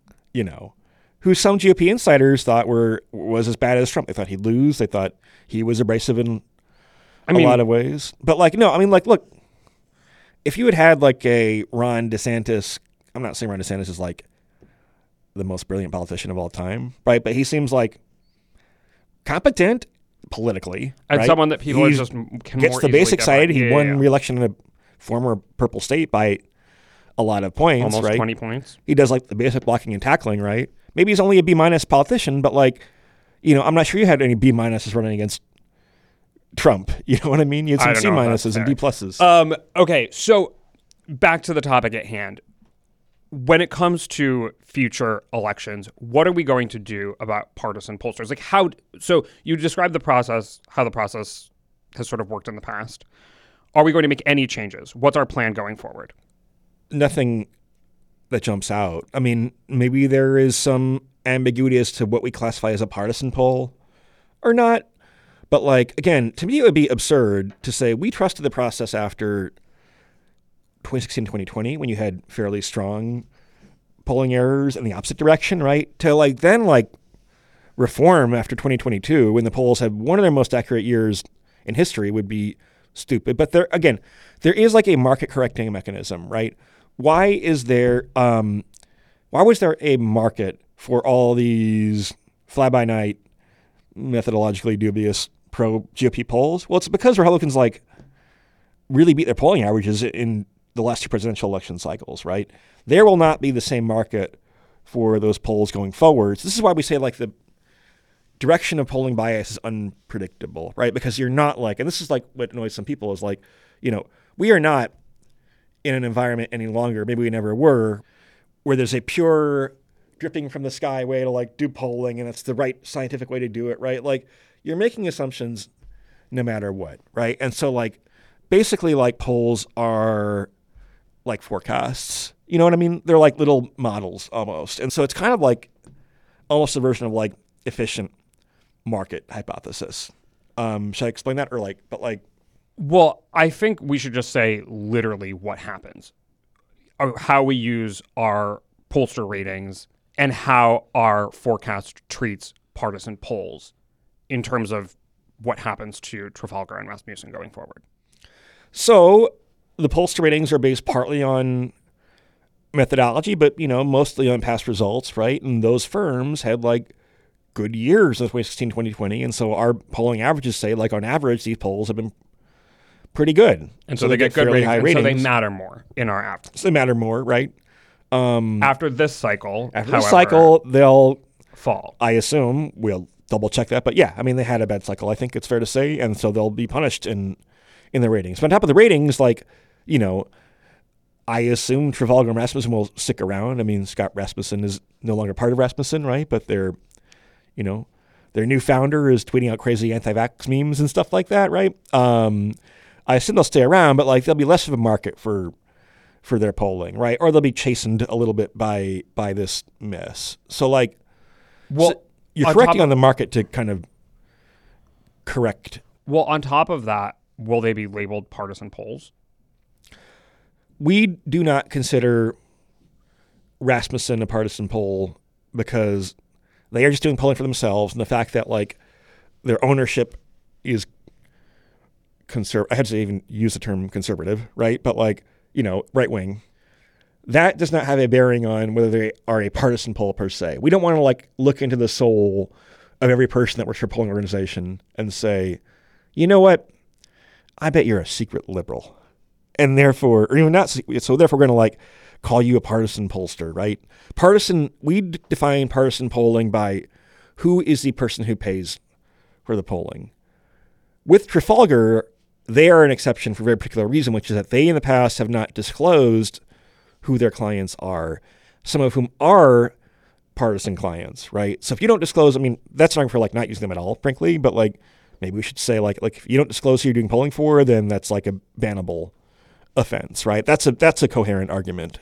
some GOP insiders thought was as bad as Trump. They thought he'd lose. They thought he was abrasive in a lot of ways. But look, if you had like a Ron DeSantis, I'm not saying Ron DeSantis is like the most brilliant politician of all time, right? But he seems like competent politically, and right? someone that people He's, just can gets more the easily basic get side. behind. He won re-election in a former purple state by a lot of points, almost right? 20 points. He does like the basic blocking and tackling, right? Maybe he's only a B- politician, but like, I'm not sure you had any B- running against Trump. You know what I mean? You had some C- and D+. Okay, so back to the topic at hand. When it comes to future elections, what are we going to do about partisan pollsters? Like so you described the process, how the process has sort of worked in the past. Are we going to make any changes? What's our plan going forward? Nothing that jumps out. I mean, maybe there is some ambiguity as to what we classify as a partisan poll or not. But like, again, to me, it would be absurd to say we trusted the process after 2016, 2020, when you had fairly strong polling errors in the opposite direction, right? To like then like reform after 2022 when the polls had one of their most accurate years in history would be stupid. But there is like a market correcting mechanism, right? Why was there a market for all these fly-by-night, methodologically dubious pro-GOP polls? Well, it's because Republicans like really beat their polling averages in the last two presidential election cycles, right? There will not be the same market for those polls going forwards. This is why we say like the direction of polling bias is unpredictable, right? Because you're not like, and this is like what annoys some people is like, we are not in an environment any longer, maybe we never were, where there's a pure dripping from the sky way to like do polling and it's the right scientific way to do it, right? Like you're making assumptions no matter what, right? And so like basically like polls are like forecasts, you know what I mean? They're like little models almost. And so it's kind of like almost a version of like efficient market hypothesis. Should I explain that or like, but like, Well, I think we should just say literally what happens, how we use our pollster ratings, and how our forecast treats partisan polls in terms of what happens to Trafalgar and Rasmussen going forward. So the pollster ratings are based partly on methodology, but, mostly on past results, right? And those firms had good years in 2016, 2020. And so our polling averages say on average, these polls have been pretty good. And so they get good ratings, high ratings. So they matter more in our average. So they matter more, right? After this cycle, they'll fall. I assume we'll double check that. But yeah, I mean, they had a bad cycle, I think it's fair to say. And so they'll be punished in the ratings. But on top of the ratings, I assume Trafalgar and Rasmussen will stick around. I mean, Scott Rasmussen is no longer part of Rasmussen, right? But their new founder is tweeting out crazy anti-vax memes and stuff like that, right? I assume they'll stay around, but there'll be less of a market for their polling, right? Or they'll be chastened a little bit by this mess. So you're correcting on the market to kind of correct. Well, on top of that, will they be labeled partisan polls? We do not consider Rasmussen a partisan poll because they are just doing polling for themselves, and the fact that their ownership is I had to even use the term conservative, right? But right wing. That does not have a bearing on whether they are a partisan poll per se. We don't want to look into the soul of every person that works for a polling organization and say, you know what? I bet you're a secret liberal. And therefore, or even not, so therefore we're going to call you a partisan pollster, right? We define partisan polling by who is the person who pays for the polling. With Trafalgar, they are an exception for a very particular reason, which is that they in the past have not disclosed who their clients are, some of whom are partisan clients, right? So if you don't disclose, I mean, that's not for not using them at all, frankly, but maybe we should say if you don't disclose who you're doing polling for, then that's a bannable offense, right? That's a coherent argument.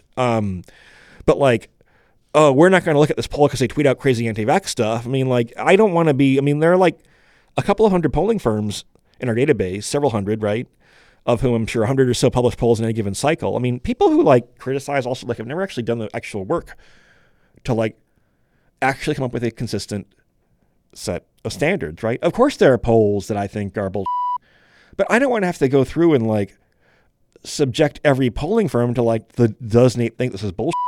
But we're not going to look at this poll because they tweet out crazy anti-vax stuff. I mean, I don't want to be, I mean, there are a couple of hundred polling firms in our database, several hundred, right? Of whom I'm sure 100 or so publish polls in any given cycle. I mean, people who criticize also have never actually done the actual work to actually come up with a consistent set of standards, right? Of course there are polls that I think are bullshit, but I don't want to have to go through and subject every polling firm to does Nate think this is bullshit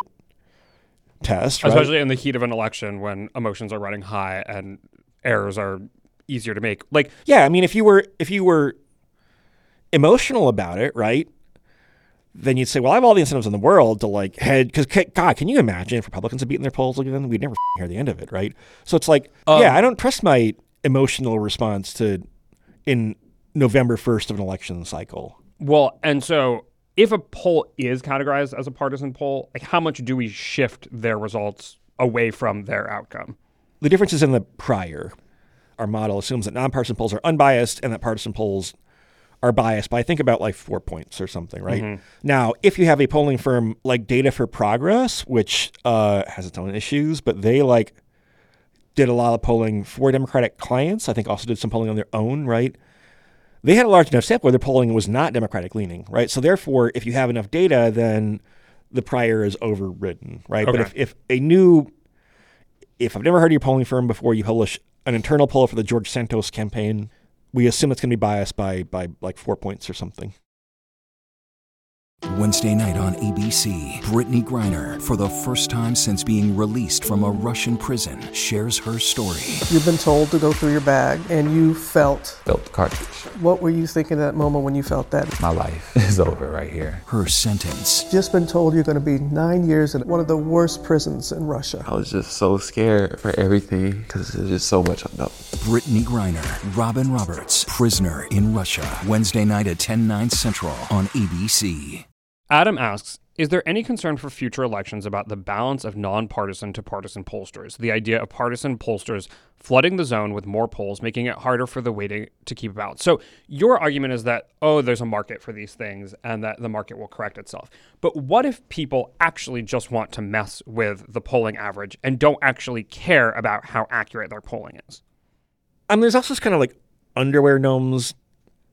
test, right? Especially in the heat of an election when emotions are running high and errors are easier to make. Yeah, I mean, if you were emotional about it, right, then you'd say, well, I have all the incentives in the world to head, because God, can you imagine if Republicans had beaten their polls again? We'd never hear the end of it, right? So it's yeah, I don't trust my emotional response in November 1st of an election cycle. Well, and so if a poll is categorized as a partisan poll, how much do we shift their results away from their outcome? The difference is in the prior. Our model assumes that nonpartisan polls are unbiased and that partisan polls are biased by, I think, about 4 points or something, right? Mm-hmm. Now, if you have a polling firm like Data for Progress, which has its own issues, but they did a lot of polling for Democratic clients, I think also did some polling on their own, right? They had a large enough sample where their polling was not Democratic leaning, right? So therefore, if you have enough data, then the prior is overridden, right? Okay. But if I've never heard of your polling firm before, you publish an internal poll for the George Santos campaign, we assume it's going to be biased by 4 points or something. Wednesday night on ABC, Brittany Griner, for the first time since being released from a Russian prison, shares her story. You've been told to go through your bag, and you felt the cartridge. What were you thinking at that moment when you felt that? My life is over right here. Her sentence. Just been told you're going to be 9 years in one of the worst prisons in Russia. I was just so scared for everything because there's just so much unknown. Brittany Griner, Robin Roberts, Prisoner in Russia. Wednesday night at 10/9 Central on ABC. Adam asks, is there any concern for future elections about the balance of nonpartisan to partisan pollsters? The idea of partisan pollsters flooding the zone with more polls, making it harder for the weighting to keep about. So your argument is that, there's a market for these things and that the market will correct itself. But what if people actually just want to mess with the polling average and don't actually care about how accurate their polling is? There's also this kind of underwear gnomes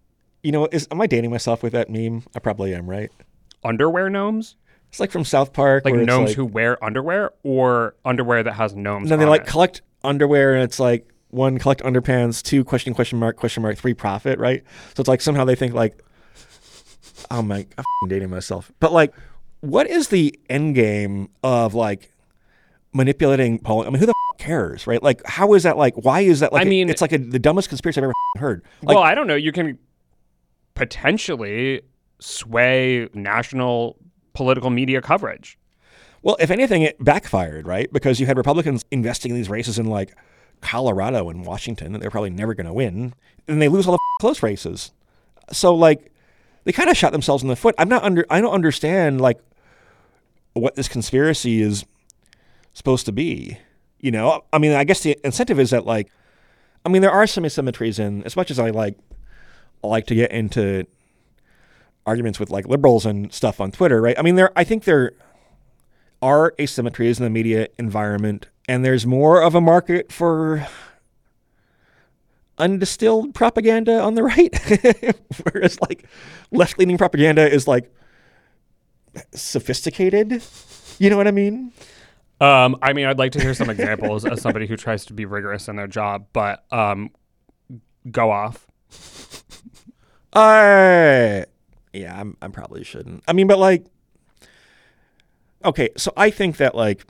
Am I dating myself with that meme? I probably am, right? Underwear gnomes? It's like from South Park. Like where it's gnomes who wear underwear, or underwear that has gnomes No, they on like it? collect underwear, and it's like 1, collect underpants, 2, question mark, 3, profit, right? So it's like somehow they think like, oh my, I'm f***ing dating myself. But like, what is the end game of like manipulating polling? I mean, who the cares, right? Like, how is that like, why is that like, it's like the dumbest conspiracy I've ever heard. Like, Well, I don't know. You can potentially sway national political media coverage. well, if anything, it backfired, right? Because you had Republicans investing in these races in like Colorado and Washington that they're probably never going to win, and they lose all the close races. So like, they kind of shot themselves in the foot. I don't understand like what this conspiracy is supposed to be. I mean, I guess the incentive is that like, I mean, there are some asymmetries in, as much as I like to get into arguments with like liberals and stuff on Twitter, right? I mean, I think there are asymmetries in the media environment, and there's more of a market for undistilled propaganda on the right, whereas like left-leaning propaganda is like sophisticated. You know what I mean? I mean, I'd like to hear some examples as somebody who tries to be rigorous in their job, but go off. Yeah, I probably shouldn't. I mean, but like, okay, so I think that like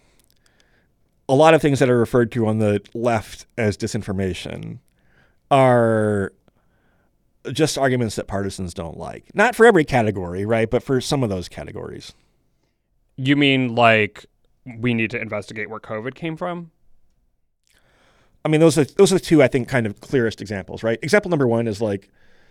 a lot of things that are referred to on the left as disinformation are just arguments that partisans don't like. Not for every category, right? But for some of those categories. You mean like we need to investigate where COVID came from? I mean, those are the two, I think, kind of clearest examples, right? Example number one is like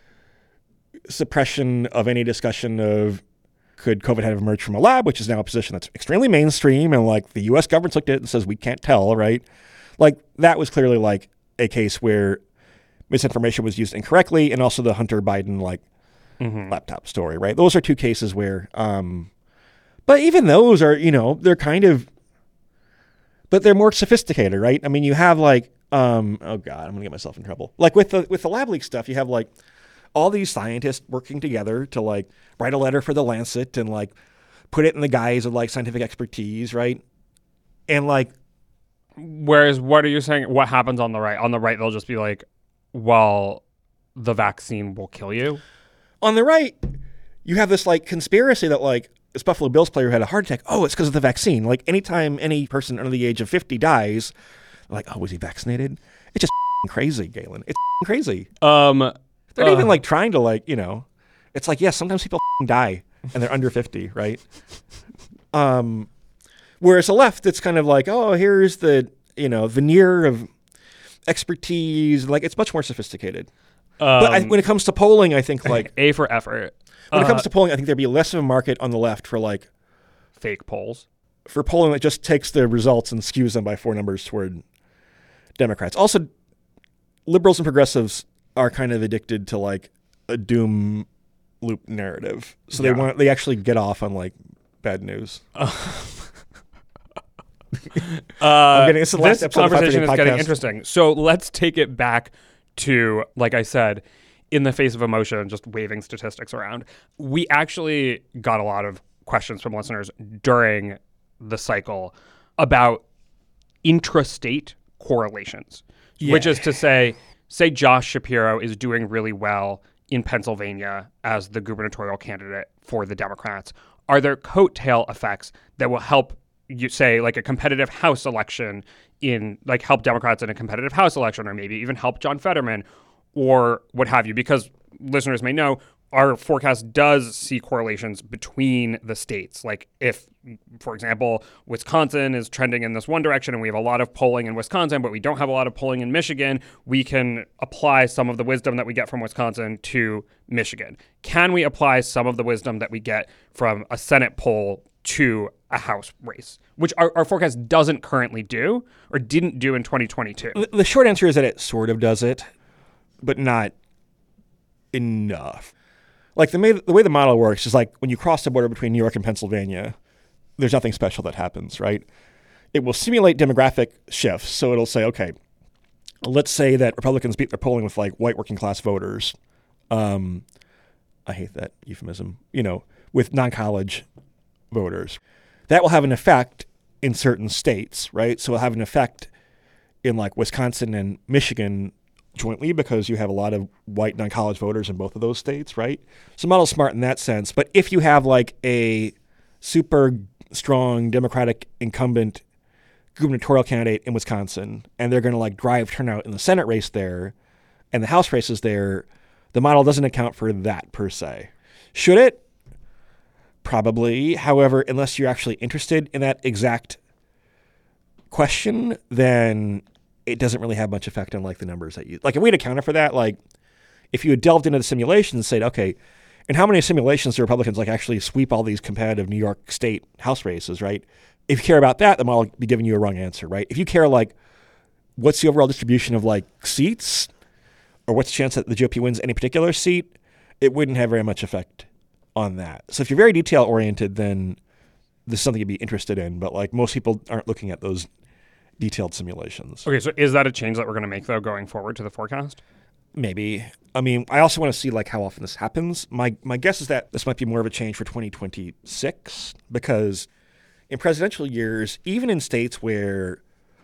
suppression of any discussion of could COVID have emerged from a lab, which is now a position that's extremely mainstream, and like the U.S. government looked at it and says we can't tell, right? Like that was clearly like a case where misinformation was used incorrectly, and also the Hunter Biden like laptop story, right? Those are two cases where, but even those are, they're kind of, but they're more sophisticated, right? I mean, you have like, oh God, I'm gonna get myself in trouble. Like with the lab leak stuff, you have like all these scientists working together to like write a letter for the Lancet and like put it in the guise of like scientific expertise, right? And like, whereas what are you saying? What happens on the right? On the right, they'll just be like, well, the vaccine will kill you. On the right, you have this like conspiracy that like this Buffalo Bills player had a heart attack. Oh, it's because of the vaccine. Like anytime any person under the age of 50 dies, like, oh, was he vaccinated? It's just crazy, Galen. It's crazy. They're not even like trying to like, it's like, yes, sometimes people die and they're under 50, right? Whereas the left, it's kind of like, oh, here's the, veneer of expertise. Like it's much more sophisticated. But when it comes to polling, I think like A for effort. When it comes to polling, I think there'd be less of a market on the left for like fake polls. For polling that just takes the results and skews them by 4 numbers toward Democrats. Also, liberals and progressives are kind of addicted to like a doom loop narrative. So they actually get off on like bad news. This conversation is getting interesting. So let's take it back to, like I said, in the face of emotion, just waving statistics around. We actually got a lot of questions from listeners during the cycle about intrastate correlations, which is to say Josh Shapiro is doing really well in Pennsylvania as the gubernatorial candidate for the Democrats. Are there coattail effects that will help you say like a competitive House election help Democrats in a competitive House election, or maybe even help John Fetterman or what have you? Because listeners may know our forecast does see correlations between the states. Like if, for example, Wisconsin is trending in this one direction and we have a lot of polling in Wisconsin, but we don't have a lot of polling in Michigan, we can apply some of the wisdom that we get from Wisconsin to Michigan. Can we apply some of the wisdom that we get from a Senate poll to a House race, which our forecast doesn't currently do or didn't do in 2022? The short answer is that it sort of does it, but not enough. Like the way the model works is like when you cross the border between New York and Pennsylvania, there's nothing special that happens, right? It will simulate demographic shifts. So it'll say, okay, let's say that Republicans beat their polling with like white working class voters I hate that euphemism, with non-college voters. That will have an effect in certain states, right? So it'll have an effect in like Wisconsin and Michigan jointly because you have a lot of white non-college voters in both of those states, right? So model's smart in that sense. But if you have like a super strong Democratic incumbent gubernatorial candidate in Wisconsin and they're going to like drive turnout in the Senate race there and the House races there, the model doesn't account for that per se. Should it? Probably. However, unless you're actually interested in that exact question, then it doesn't really have much effect on like the numbers that you like. If we had accounted for that, like if you had delved into the simulations and said, okay, and how many simulations do Republicans like actually sweep all these competitive New York State House races, right? If you care about that, the model will be giving you a wrong answer, right? If you care like what's the overall distribution of like seats or what's the chance that the GOP wins any particular seat, it wouldn't have very much effect on that. So if you're very detail oriented, then this is something you'd be interested in. But like most people aren't looking at those detailed simulations. Okay, so is that a change that we're going to make though going forward to the forecast? Maybe. I mean, I also want to see like how often this happens. My guess is that this might be more of a change for 2026 because in presidential years, even in states where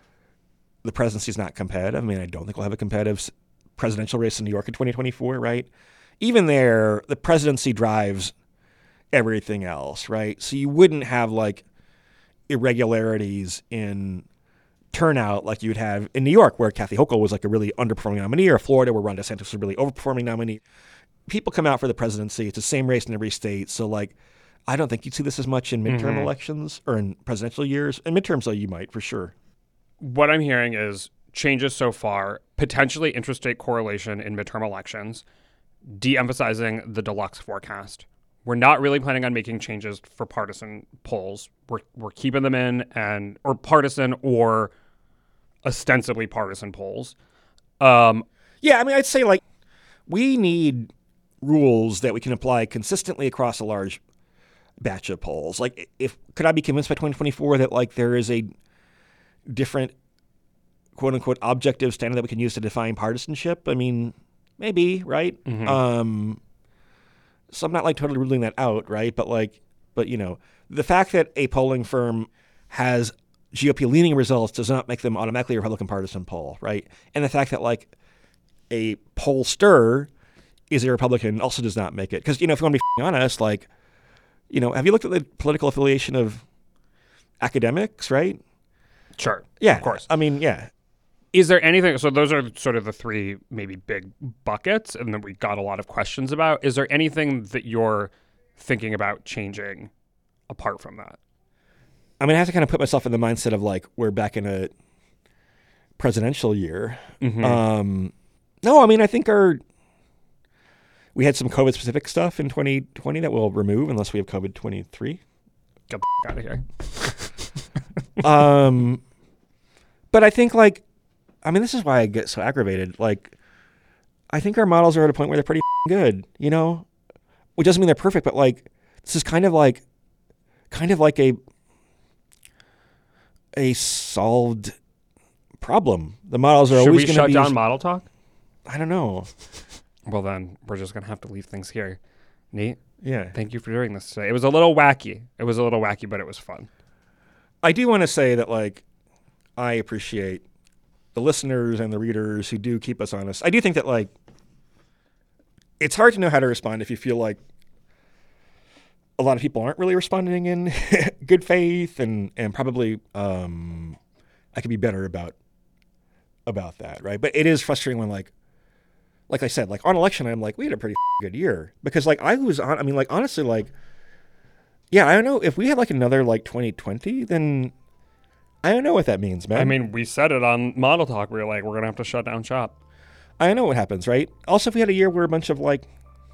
the presidency is not competitive, I mean, I don't think we'll have a competitive presidential race in New York in 2024, right? Even there, the presidency drives everything else, right? So you wouldn't have like irregularities in turnout like you'd have in New York where Kathy Hochul was like a really underperforming nominee, or Florida where Ron DeSantis was a really overperforming nominee. People come out for the presidency. It's the same race in every state. So like, I don't think you'd see this as much in midterm elections or in presidential years. In midterms, though, you might for sure. What I'm hearing is changes so far, potentially interstate correlation in midterm elections, de-emphasizing the deluxe forecast. We're not really planning on making changes for partisan polls. We're keeping them in or partisan or ostensibly partisan polls. Yeah, I mean, I'd say like we need rules that we can apply consistently across a large batch of polls. Like, could I be convinced by 2024 that like there is a different quote unquote objective standard that we can use to define partisanship? I mean, maybe, right? So I'm not like totally ruling that out, right? But the fact that a polling firm has GOP leaning results does not make them automatically a Republican partisan poll, right? And the fact that like a pollster is a Republican also does not make it. Because, if you want to be honest, like, have you looked at the political affiliation of academics, right? Sure. Yeah. Of course. I mean, yeah. Is there anything, so those are sort of the three maybe big buckets and that we got a lot of questions about. Is there anything that you're thinking about changing apart from that? I mean, I have to kind of put myself in the mindset of like, we're back in a presidential year. No, I mean, I think we had some COVID specific stuff in 2020 that we'll remove unless we have COVID 23. Get the out of here. But I think like, I mean, this is why I get so aggravated. Like, I think our models are at a point where they're pretty good, which doesn't mean they're perfect, but like, this is kind of like a solved problem. The models are always going to be. Should we shut down Model Talk? I don't know. Well, then we're just going to have to leave things here. Nate? Yeah. Thank you for doing this today. It was a little wacky. But it was fun. I do want to say that, like, I appreciate the listeners and the readers who do keep us honest. I do think that, like, it's hard to know how to respond if you feel like a lot of people aren't really responding in good faith, and probably I could be better about that, right? But it is frustrating when, like I said, like on election, I'm like, we had a pretty good year because, like, honestly, like, yeah, I don't know if we had like another like 2020, then I don't know what that means, man. I mean, we said it on Model Talk. We were like, we're gonna have to shut down shop. I don't know what happens, right? Also, if we had a year where a bunch of like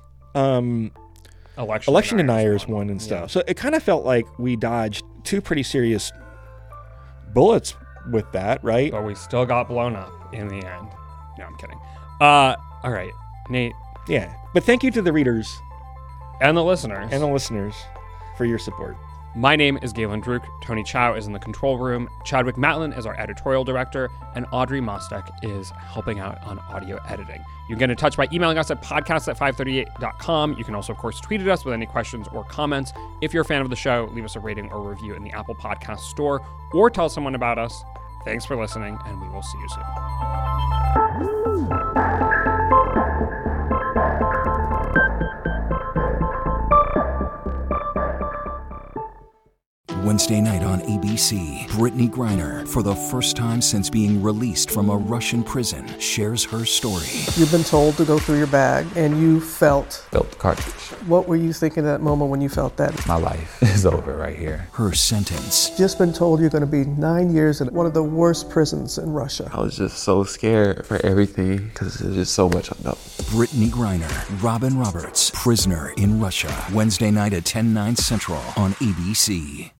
election deniers won and stuff, so it kind of felt like we dodged two pretty serious bullets with that, right? But we still got blown up in the end. No, I'm kidding. All right, Nate. Yeah, but thank you to the readers and the listeners for your support. My name is Galen Druk. Tony Chow is in the control room. Chadwick Matlin is our editorial director, and Audrey Mostek is helping out on audio editing. You can get in touch by emailing us at podcasts@538.com. You can also, of course, tweet at us with any questions or comments. If you're a fan of the show, leave us a rating or review in the Apple Podcast store, or tell someone about us. Thanks for listening, and we will see you soon. Wednesday night on ABC, Brittany Griner, for the first time since being released from a Russian prison, shares her story. You've been told to go through your bag, and you felt the cartridge. What were you thinking at that moment when you felt that? My life is over right here. Her sentence. Just been told you're going to be 9 years in one of the worst prisons in Russia. I was just so scared for everything because there's just so much unknown. Brittany Griner, Robin Roberts, Prisoner in Russia. Wednesday night at 10/9 Central on ABC.